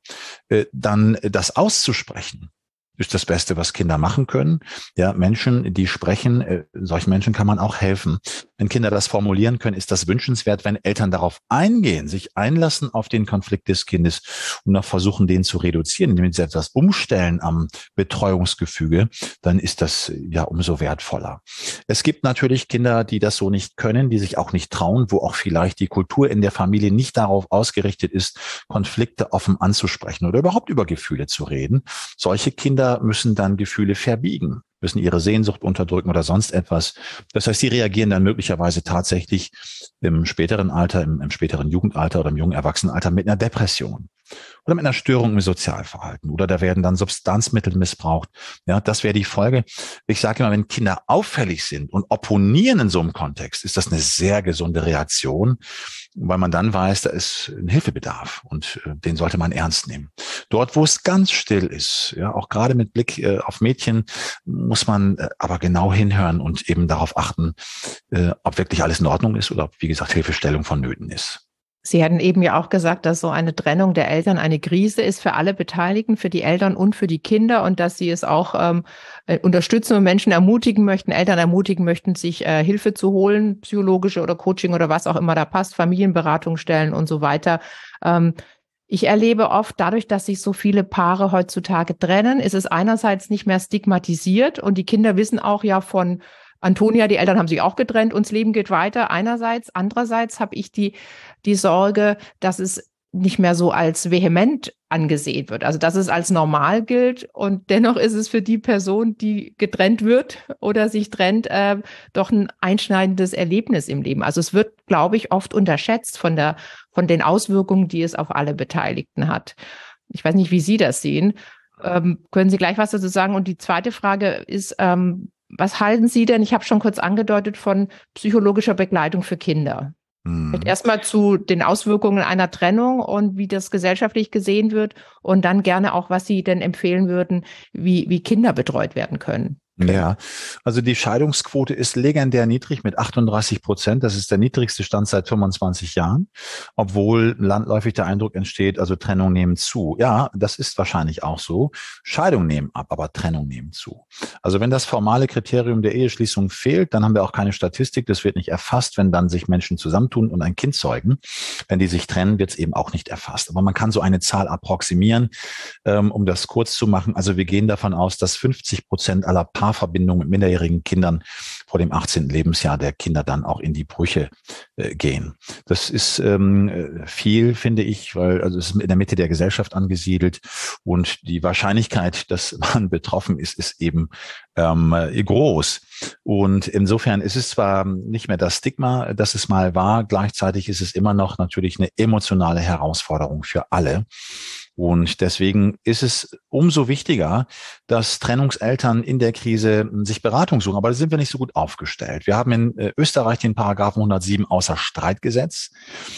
Dann das auszusprechen ist das Beste, was Kinder machen können. Ja, Menschen, die sprechen, äh, solchen Menschen kann man auch helfen. Wenn Kinder das formulieren können, ist das wünschenswert. Wenn Eltern darauf eingehen, sich einlassen auf den Konflikt des Kindes und noch versuchen, den zu reduzieren, indem sie etwas umstellen am Betreuungsgefüge, dann ist das ja umso wertvoller. Es gibt natürlich Kinder, die das so nicht können, die sich auch nicht trauen, wo auch vielleicht die Kultur in der Familie nicht darauf ausgerichtet ist, Konflikte offen anzusprechen oder überhaupt über Gefühle zu reden. Solche Kinder müssen dann Gefühle verbiegen, müssen ihre Sehnsucht unterdrücken oder sonst etwas. Das heißt, sie reagieren dann möglicherweise tatsächlich im späteren Alter, im, im späteren Jugendalter oder im jungen Erwachsenenalter mit einer Depression oder mit einer Störung im Sozialverhalten oder da werden dann Substanzmittel missbraucht. Ja, das wäre die Folge. Ich sage immer, wenn Kinder auffällig sind und opponieren in so einem Kontext, ist das eine sehr gesunde Reaktion, weil man dann weiß, da ist ein Hilfebedarf und äh, den sollte man ernst nehmen. Dort, wo es ganz still ist, ja, auch gerade mit Blick äh, auf Mädchen, muss man äh, aber genau hinhören und eben darauf achten, äh, ob wirklich alles in Ordnung ist oder ob, wie gesagt, Hilfestellung vonnöten ist. Sie hatten eben ja auch gesagt, dass so eine Trennung der Eltern eine Krise ist für alle Beteiligten, für die Eltern und für die Kinder und dass Sie es auch ähm, unterstützen und Menschen ermutigen möchten, Eltern ermutigen möchten, sich äh, Hilfe zu holen, psychologische oder Coaching oder was auch immer da passt, Familienberatungsstellen und so weiter. Ähm, ich erlebe oft, dadurch, dass sich so viele Paare heutzutage trennen, ist es einerseits nicht mehr stigmatisiert und die Kinder wissen auch ja von Antonia, die Eltern haben sich auch getrennt und das Leben geht weiter einerseits. Andererseits habe ich die, die Sorge, dass es nicht mehr so als vehement angesehen wird. Also dass es als normal gilt und dennoch ist es für die Person, die getrennt wird oder sich trennt, äh, doch ein einschneidendes Erlebnis im Leben. Also es wird, glaube ich, oft unterschätzt von der, von den Auswirkungen, die es auf alle Beteiligten hat. Ich weiß nicht, wie Sie das sehen. Ähm, können Sie gleich was dazu sagen? Und die zweite Frage ist, ähm, was halten Sie denn, ich habe schon kurz angedeutet, von psychologischer Begleitung für Kinder? Hm. Erstmal zu den Auswirkungen einer Trennung und wie das gesellschaftlich gesehen wird und dann gerne auch, was Sie denn empfehlen würden, wie, wie Kinder betreut werden können. Ja, also die Scheidungsquote ist legendär niedrig mit achtunddreißig Prozent. Das ist der niedrigste Stand seit fünfundzwanzig Jahren, obwohl landläufig der Eindruck entsteht, also Trennung nehmen zu. Ja, das ist wahrscheinlich auch so. Scheidung nehmen ab, aber Trennung nehmen zu. Also wenn das formale Kriterium der Eheschließung fehlt, dann haben wir auch keine Statistik. Das wird nicht erfasst, wenn dann sich Menschen zusammentun und ein Kind zeugen. Wenn die sich trennen, wird es eben auch nicht erfasst. Aber man kann so eine Zahl approximieren, um das kurz zu machen. Also wir gehen davon aus, dass fünfzig Prozent aller Paare Verbindung mit minderjährigen Kindern vor dem achtzehnten Lebensjahr der Kinder dann auch in die Brüche äh, gehen. Das ist ähm, viel, finde ich, weil also es ist in der Mitte der Gesellschaft angesiedelt und die Wahrscheinlichkeit, dass man betroffen ist, ist eben ähm, groß. Und insofern ist es zwar nicht mehr das Stigma, das es mal war, gleichzeitig ist es immer noch natürlich eine emotionale Herausforderung für alle. Und deswegen ist es umso wichtiger, dass Trennungseltern in der Krise sich Beratung suchen. Aber da sind wir nicht so gut aufgestellt. Wir haben in Österreich den Paragraphen hundertsieben außer Streitgesetz.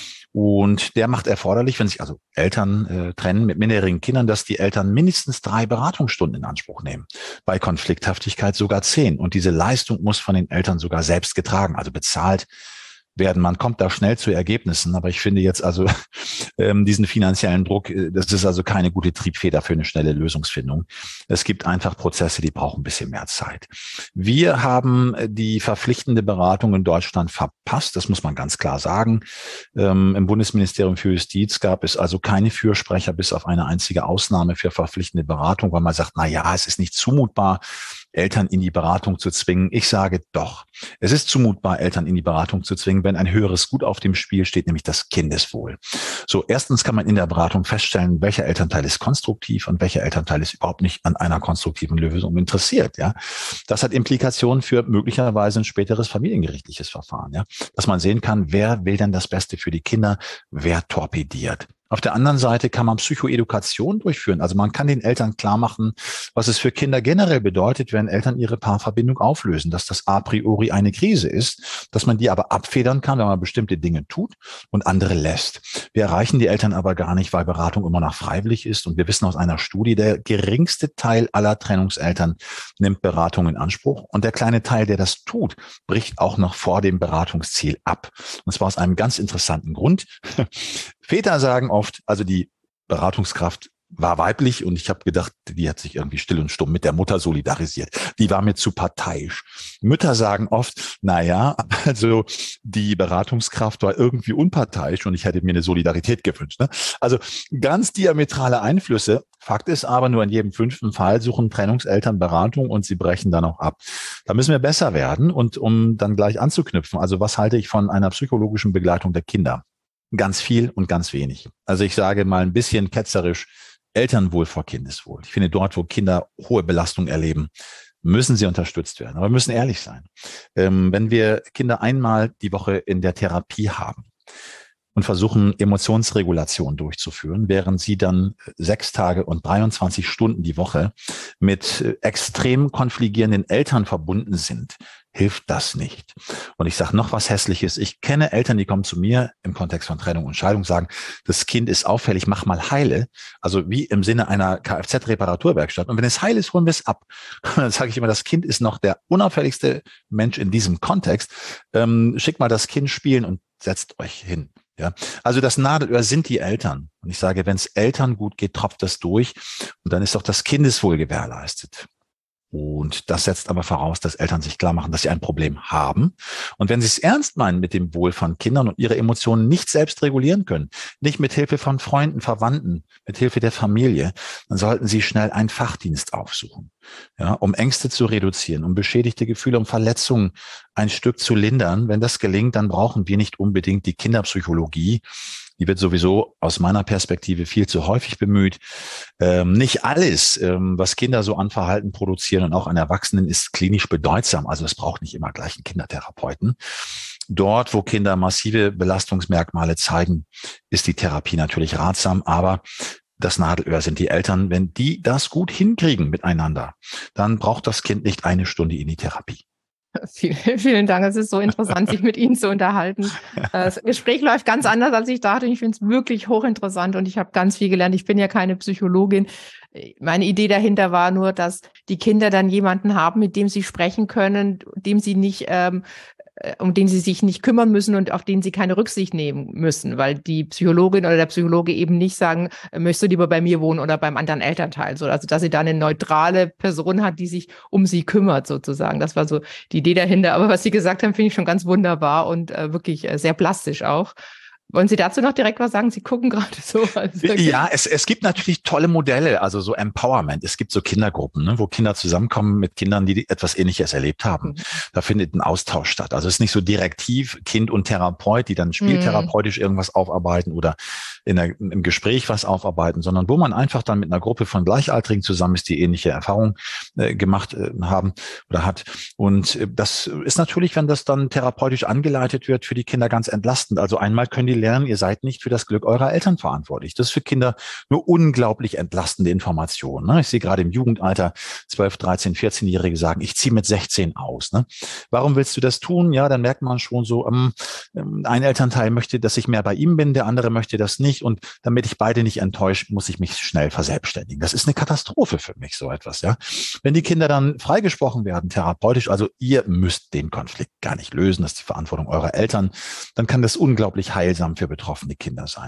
Und der macht erforderlich, wenn sich also Eltern äh, trennen mit minderjährigen Kindern, dass die Eltern mindestens drei Beratungsstunden in Anspruch nehmen. Bei Konflikthaftigkeit sogar zehn. Und diese Leistung muss von den Eltern sogar selbst getragen, also bezahlt werden. Man kommt da schnell zu Ergebnissen, aber ich finde jetzt also ähm, diesen finanziellen Druck, das ist also keine gute Triebfeder für eine schnelle Lösungsfindung. Es gibt einfach Prozesse, die brauchen ein bisschen mehr Zeit. Wir haben die verpflichtende Beratung in Deutschland verpasst, das muss man ganz klar sagen. Ähm, im Bundesministerium für Justiz gab es also keine Fürsprecher bis auf eine einzige Ausnahme für verpflichtende Beratung, weil man sagt, na ja, es ist nicht zumutbar, Eltern in die Beratung zu zwingen. Ich sage doch, es ist zumutbar, Eltern in die Beratung zu zwingen, wenn ein höheres Gut auf dem Spiel steht, nämlich das Kindeswohl. So, erstens kann man in der Beratung feststellen, welcher Elternteil ist konstruktiv und welcher Elternteil ist überhaupt nicht an einer konstruktiven Lösung interessiert. Ja, das hat Implikationen für möglicherweise ein späteres familiengerichtliches Verfahren. Ja, dass man sehen kann, wer will denn das Beste für die Kinder, wer torpediert. Auf der anderen Seite kann man Psychoedukation durchführen. Also man kann den Eltern klar machen, was es für Kinder generell bedeutet, wenn Eltern ihre Paarverbindung auflösen, dass das a priori eine Krise ist, dass man die aber abfedern kann, wenn man bestimmte Dinge tut und andere lässt. Wir erreichen die Eltern aber gar nicht, weil Beratung immer noch freiwillig ist. Und wir wissen aus einer Studie, der geringste Teil aller Trennungseltern nimmt Beratung in Anspruch. Und der kleine Teil, der das tut, bricht auch noch vor dem Beratungsziel ab. Und zwar aus einem ganz interessanten Grund. Väter sagen oft, also die Beratungskraft war weiblich und ich habe gedacht, die hat sich irgendwie still und stumm mit der Mutter solidarisiert. Die war mir zu parteiisch. Mütter sagen oft, na ja, also die Beratungskraft war irgendwie unparteiisch und ich hätte mir eine Solidarität gewünscht. Ne? Also ganz diametrale Einflüsse. Fakt ist aber, nur in jedem fünften Fall suchen Trennungseltern Beratung und sie brechen dann auch ab. Da müssen wir besser werden und um dann gleich anzuknüpfen, also was halte ich von einer psychologischen Begleitung der Kinder? Ganz viel und ganz wenig. Also ich sage mal ein bisschen ketzerisch, Elternwohl vor Kindeswohl. Ich finde, dort, wo Kinder hohe Belastung erleben, müssen sie unterstützt werden. Aber wir müssen ehrlich sein. Ähm, wenn wir Kinder einmal die Woche in der Therapie haben und versuchen, Emotionsregulation durchzuführen, während sie dann sechs Tage und dreiundzwanzig Stunden die Woche mit extrem konfligierenden Eltern verbunden sind, hilft das nicht. Und ich sage noch was Hässliches. Ich kenne Eltern, die kommen zu mir im Kontext von Trennung und Scheidung, sagen, das Kind ist auffällig, mach mal heile. Also wie im Sinne einer Kfz-Reparaturwerkstatt. Und wenn es heil ist, holen wir es ab. Dann sage ich immer, das Kind ist noch der unauffälligste Mensch in diesem Kontext. Ähm, schickt mal das Kind spielen und setzt euch hin. Ja, also das Nadelöhr sind die Eltern. Und ich sage, wenn es Eltern gut geht, tropft das durch. Und dann ist auch das Kindeswohl gewährleistet. Und das setzt aber voraus, dass Eltern sich klar machen, dass sie ein Problem haben. Und wenn sie es ernst meinen mit dem Wohl von Kindern und ihre Emotionen nicht selbst regulieren können, nicht mit Hilfe von Freunden, Verwandten, mit Hilfe der Familie, dann sollten sie schnell einen Fachdienst aufsuchen, ja, um Ängste zu reduzieren, um beschädigte Gefühle, um Verletzungen ein Stück zu lindern. Wenn das gelingt, dann brauchen wir nicht unbedingt die Kinderpsychologie. Die wird sowieso aus meiner Perspektive viel zu häufig bemüht. Ähm, nicht alles, ähm, was Kinder so an Verhalten produzieren und auch an Erwachsenen, ist klinisch bedeutsam. Also es braucht nicht immer gleich einen Kindertherapeuten. Dort, wo Kinder massive Belastungsmerkmale zeigen, ist die Therapie natürlich ratsam, aber das Nadelöhr sind die Eltern. Wenn die das gut hinkriegen miteinander, dann braucht das Kind nicht eine Stunde in die Therapie. Vielen, vielen Dank. Es ist so interessant, sich mit Ihnen zu unterhalten. Das Gespräch läuft ganz anders, als ich dachte. Ich finde es wirklich hochinteressant und ich habe ganz viel gelernt. Ich bin ja keine Psychologin. Meine Idee dahinter war nur, dass die Kinder dann jemanden haben, mit dem sie sprechen können, dem sie nicht, ähm, um den sie sich nicht kümmern müssen und auf den sie keine Rücksicht nehmen müssen, weil die Psychologin oder der Psychologe eben nicht sagen, möchtest du lieber bei mir wohnen oder beim anderen Elternteil. So, also dass sie da eine neutrale Person hat, die sich um sie kümmert sozusagen. Das war so die Idee dahinter. Aber was Sie gesagt haben, finde ich schon ganz wunderbar und äh, wirklich äh, sehr plastisch auch. Wollen Sie dazu noch direkt was sagen? Sie gucken gerade so. Also ja, es, es gibt natürlich tolle Modelle, also so Empowerment. Es gibt so Kindergruppen, ne, wo Kinder zusammenkommen mit Kindern, die etwas Ähnliches erlebt haben. Mhm. Da findet ein Austausch statt. Also es ist nicht so direktiv Kind und Therapeut, die dann spieltherapeutisch mhm. irgendwas aufarbeiten oder in der, im Gespräch was aufarbeiten, sondern wo man einfach dann mit einer Gruppe von Gleichaltrigen zusammen ist, die ähnliche Erfahrungen äh, gemacht äh, haben oder hat. Und äh, das ist natürlich, wenn das dann therapeutisch angeleitet wird, für die Kinder ganz entlastend. Also einmal können die lernen, ihr seid nicht für das Glück eurer Eltern verantwortlich. Das ist für Kinder eine unglaublich entlastende Information. Ne? Ich sehe gerade im Jugendalter zwölf, dreizehn, vierzehnjährige sagen, ich ziehe mit sechzehn aus. Ne? Warum willst du das tun? Ja, dann merkt man schon so, ähm, ein Elternteil möchte, dass ich mehr bei ihm bin, der andere möchte das nicht. Und damit ich beide nicht enttäusche, muss ich mich schnell verselbstständigen. Das ist eine Katastrophe für mich, so etwas. Ja, wenn die Kinder dann freigesprochen werden, therapeutisch, also ihr müsst den Konflikt gar nicht lösen, das ist die Verantwortung eurer Eltern, dann kann das unglaublich heilsam für betroffene Kinder sein.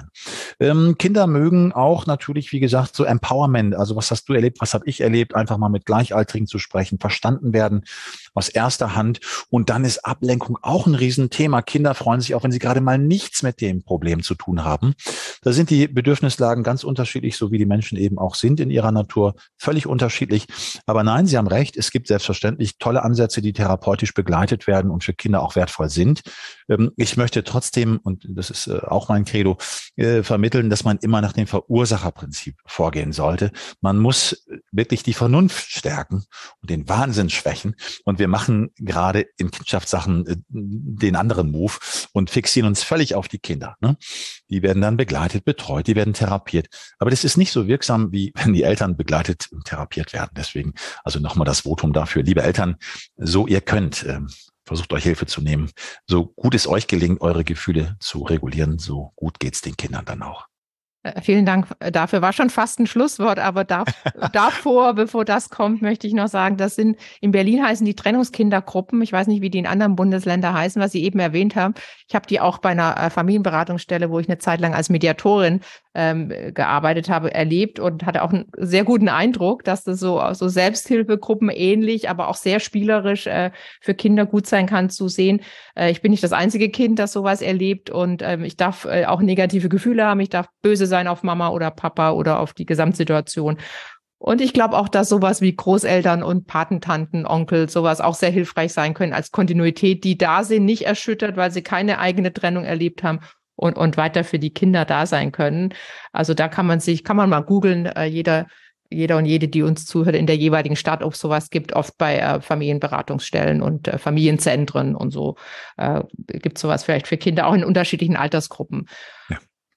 Ähm, Kinder mögen auch natürlich, wie gesagt, so Empowerment. Also was hast du erlebt, was habe ich erlebt? Einfach mal mit Gleichaltrigen zu sprechen, verstanden werden aus erster Hand. Und dann ist Ablenkung auch ein Riesenthema. Kinder freuen sich auch, wenn sie gerade mal nichts mit dem Problem zu tun haben. Da sind die Bedürfnislagen ganz unterschiedlich, so wie die Menschen eben auch sind in ihrer Natur, völlig unterschiedlich. Aber nein, Sie haben recht, es gibt selbstverständlich tolle Ansätze, die therapeutisch begleitet werden und für Kinder auch wertvoll sind. Ich möchte trotzdem, und das ist auch mein Credo, vermitteln, dass man immer nach dem Verursacherprinzip vorgehen sollte. Man muss wirklich die Vernunft stärken und den Wahnsinn schwächen. Und wir machen gerade in Kindschaftssachen den anderen Move und fixieren uns völlig auf die Kinder. Die werden dann begleitet, betreut, die werden therapiert. Aber das ist nicht so wirksam, wie wenn die Eltern begleitet und therapiert werden. Deswegen also nochmal das Votum dafür. Liebe Eltern, so ihr könnt, versucht euch Hilfe zu nehmen. So gut es euch gelingt, eure Gefühle zu regulieren, so gut geht's den Kindern dann auch. Vielen Dank dafür. War schon fast ein Schlusswort, aber da, davor, bevor das kommt, möchte ich noch sagen, das sind, in Berlin heißen die Trennungskindergruppen. Ich weiß nicht, wie die in anderen Bundesländern heißen, was Sie eben erwähnt haben. Ich habe die auch bei einer Familienberatungsstelle, wo ich eine Zeit lang als Mediatorin ähm, gearbeitet habe, erlebt und hatte auch einen sehr guten Eindruck, dass das so, so Selbsthilfegruppen ähnlich, aber auch sehr spielerisch äh, für Kinder gut sein kann zu sehen. Äh, ich bin nicht das einzige Kind, das sowas erlebt und ähm, ich darf äh, auch negative Gefühle haben. Ich darf böse sein auf Mama oder Papa oder auf die Gesamtsituation. Und ich glaube auch, dass sowas wie Großeltern und Patentanten, Onkel, sowas auch sehr hilfreich sein können als Kontinuität, die da sind, nicht erschüttert, weil sie keine eigene Trennung erlebt haben und, und weiter für die Kinder da sein können. Also da kann man sich, kann man mal googeln, äh, jeder, jeder und jede, die uns zuhört, in der jeweiligen Stadt, ob es sowas gibt, oft bei äh, Familienberatungsstellen und äh, Familienzentren und so, äh, gibt es sowas vielleicht für Kinder, auch in unterschiedlichen Altersgruppen. Ja.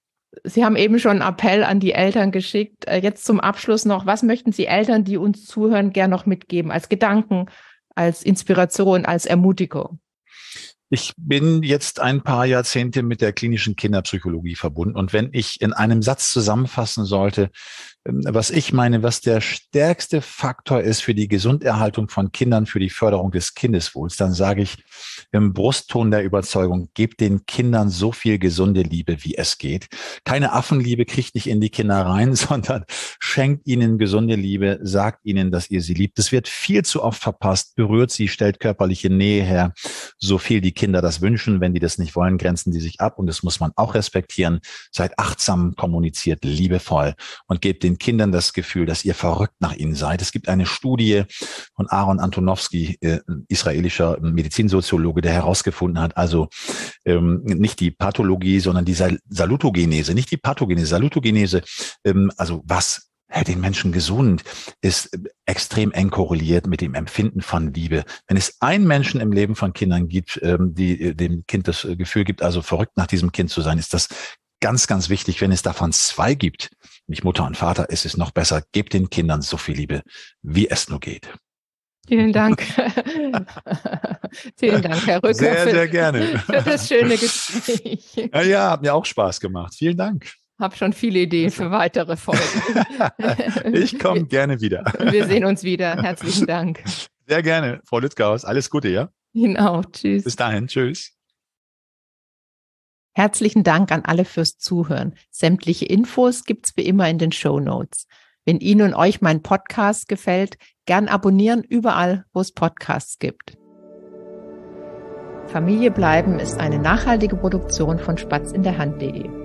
Sie haben eben schon einen Appell an die Eltern geschickt. Jetzt zum Abschluss noch, was möchten Sie Eltern, die uns zuhören, gern noch mitgeben, als Gedanken, als Inspiration, als Ermutigung? Ich bin jetzt ein paar Jahrzehnte mit der klinischen Kinderpsychologie verbunden. Und wenn ich in einem Satz zusammenfassen sollte, was ich meine, was der stärkste Faktor ist für die Gesunderhaltung von Kindern, für die Förderung des Kindeswohls, dann sage ich im Brustton der Überzeugung, gebt den Kindern so viel gesunde Liebe, wie es geht. Keine Affenliebe kriegt nicht in die Kinder rein, sondern schenkt ihnen gesunde Liebe, sagt ihnen, dass ihr sie liebt. Das wird viel zu oft verpasst, berührt sie, stellt körperliche Nähe her, so viel die Kinder das wünschen. Wenn die das nicht wollen, grenzen die sich ab und das muss man auch respektieren. Seid achtsam, kommuniziert liebevoll und gebt den Kindern das Gefühl, dass ihr verrückt nach ihnen seid. Es gibt eine Studie von Aaron Antonowski, äh, israelischer Medizinsoziologe, der herausgefunden hat, also ähm, nicht die Pathologie, sondern die Sal- Salutogenese, nicht die Pathogenese, Salutogenese, ähm, also was hält den Menschen gesund, ist extrem eng korreliert mit dem Empfinden von Liebe. Wenn es einen Menschen im Leben von Kindern gibt, ähm, die dem Kind das Gefühl gibt, also verrückt nach diesem Kind zu sein, ist das ganz, ganz wichtig. Wenn es davon zwei gibt, nicht Mutter und Vater, ist es noch besser. Gebt den Kindern so viel Liebe, wie es nur geht. Vielen Dank. Vielen Dank, Herr Rücker. Sehr, für, sehr gerne. Für das schöne Gespräch. Ja, ja, hat mir auch Spaß gemacht. Vielen Dank. Habe schon viele Ideen für weitere Folgen. Ich komme gerne wieder. Wir sehen uns wieder. Herzlichen Dank. Sehr gerne, Frau Lüttgaus. Alles Gute, ja? Ihnen auch. Tschüss. Bis dahin. Tschüss. Herzlichen Dank an alle fürs Zuhören. Sämtliche Infos gibt's wie immer in den Shownotes. Wenn Ihnen und euch mein Podcast gefällt, gern abonnieren überall, wo es Podcasts gibt. Familie bleiben ist eine nachhaltige Produktion von spatz in der Hand punkt de.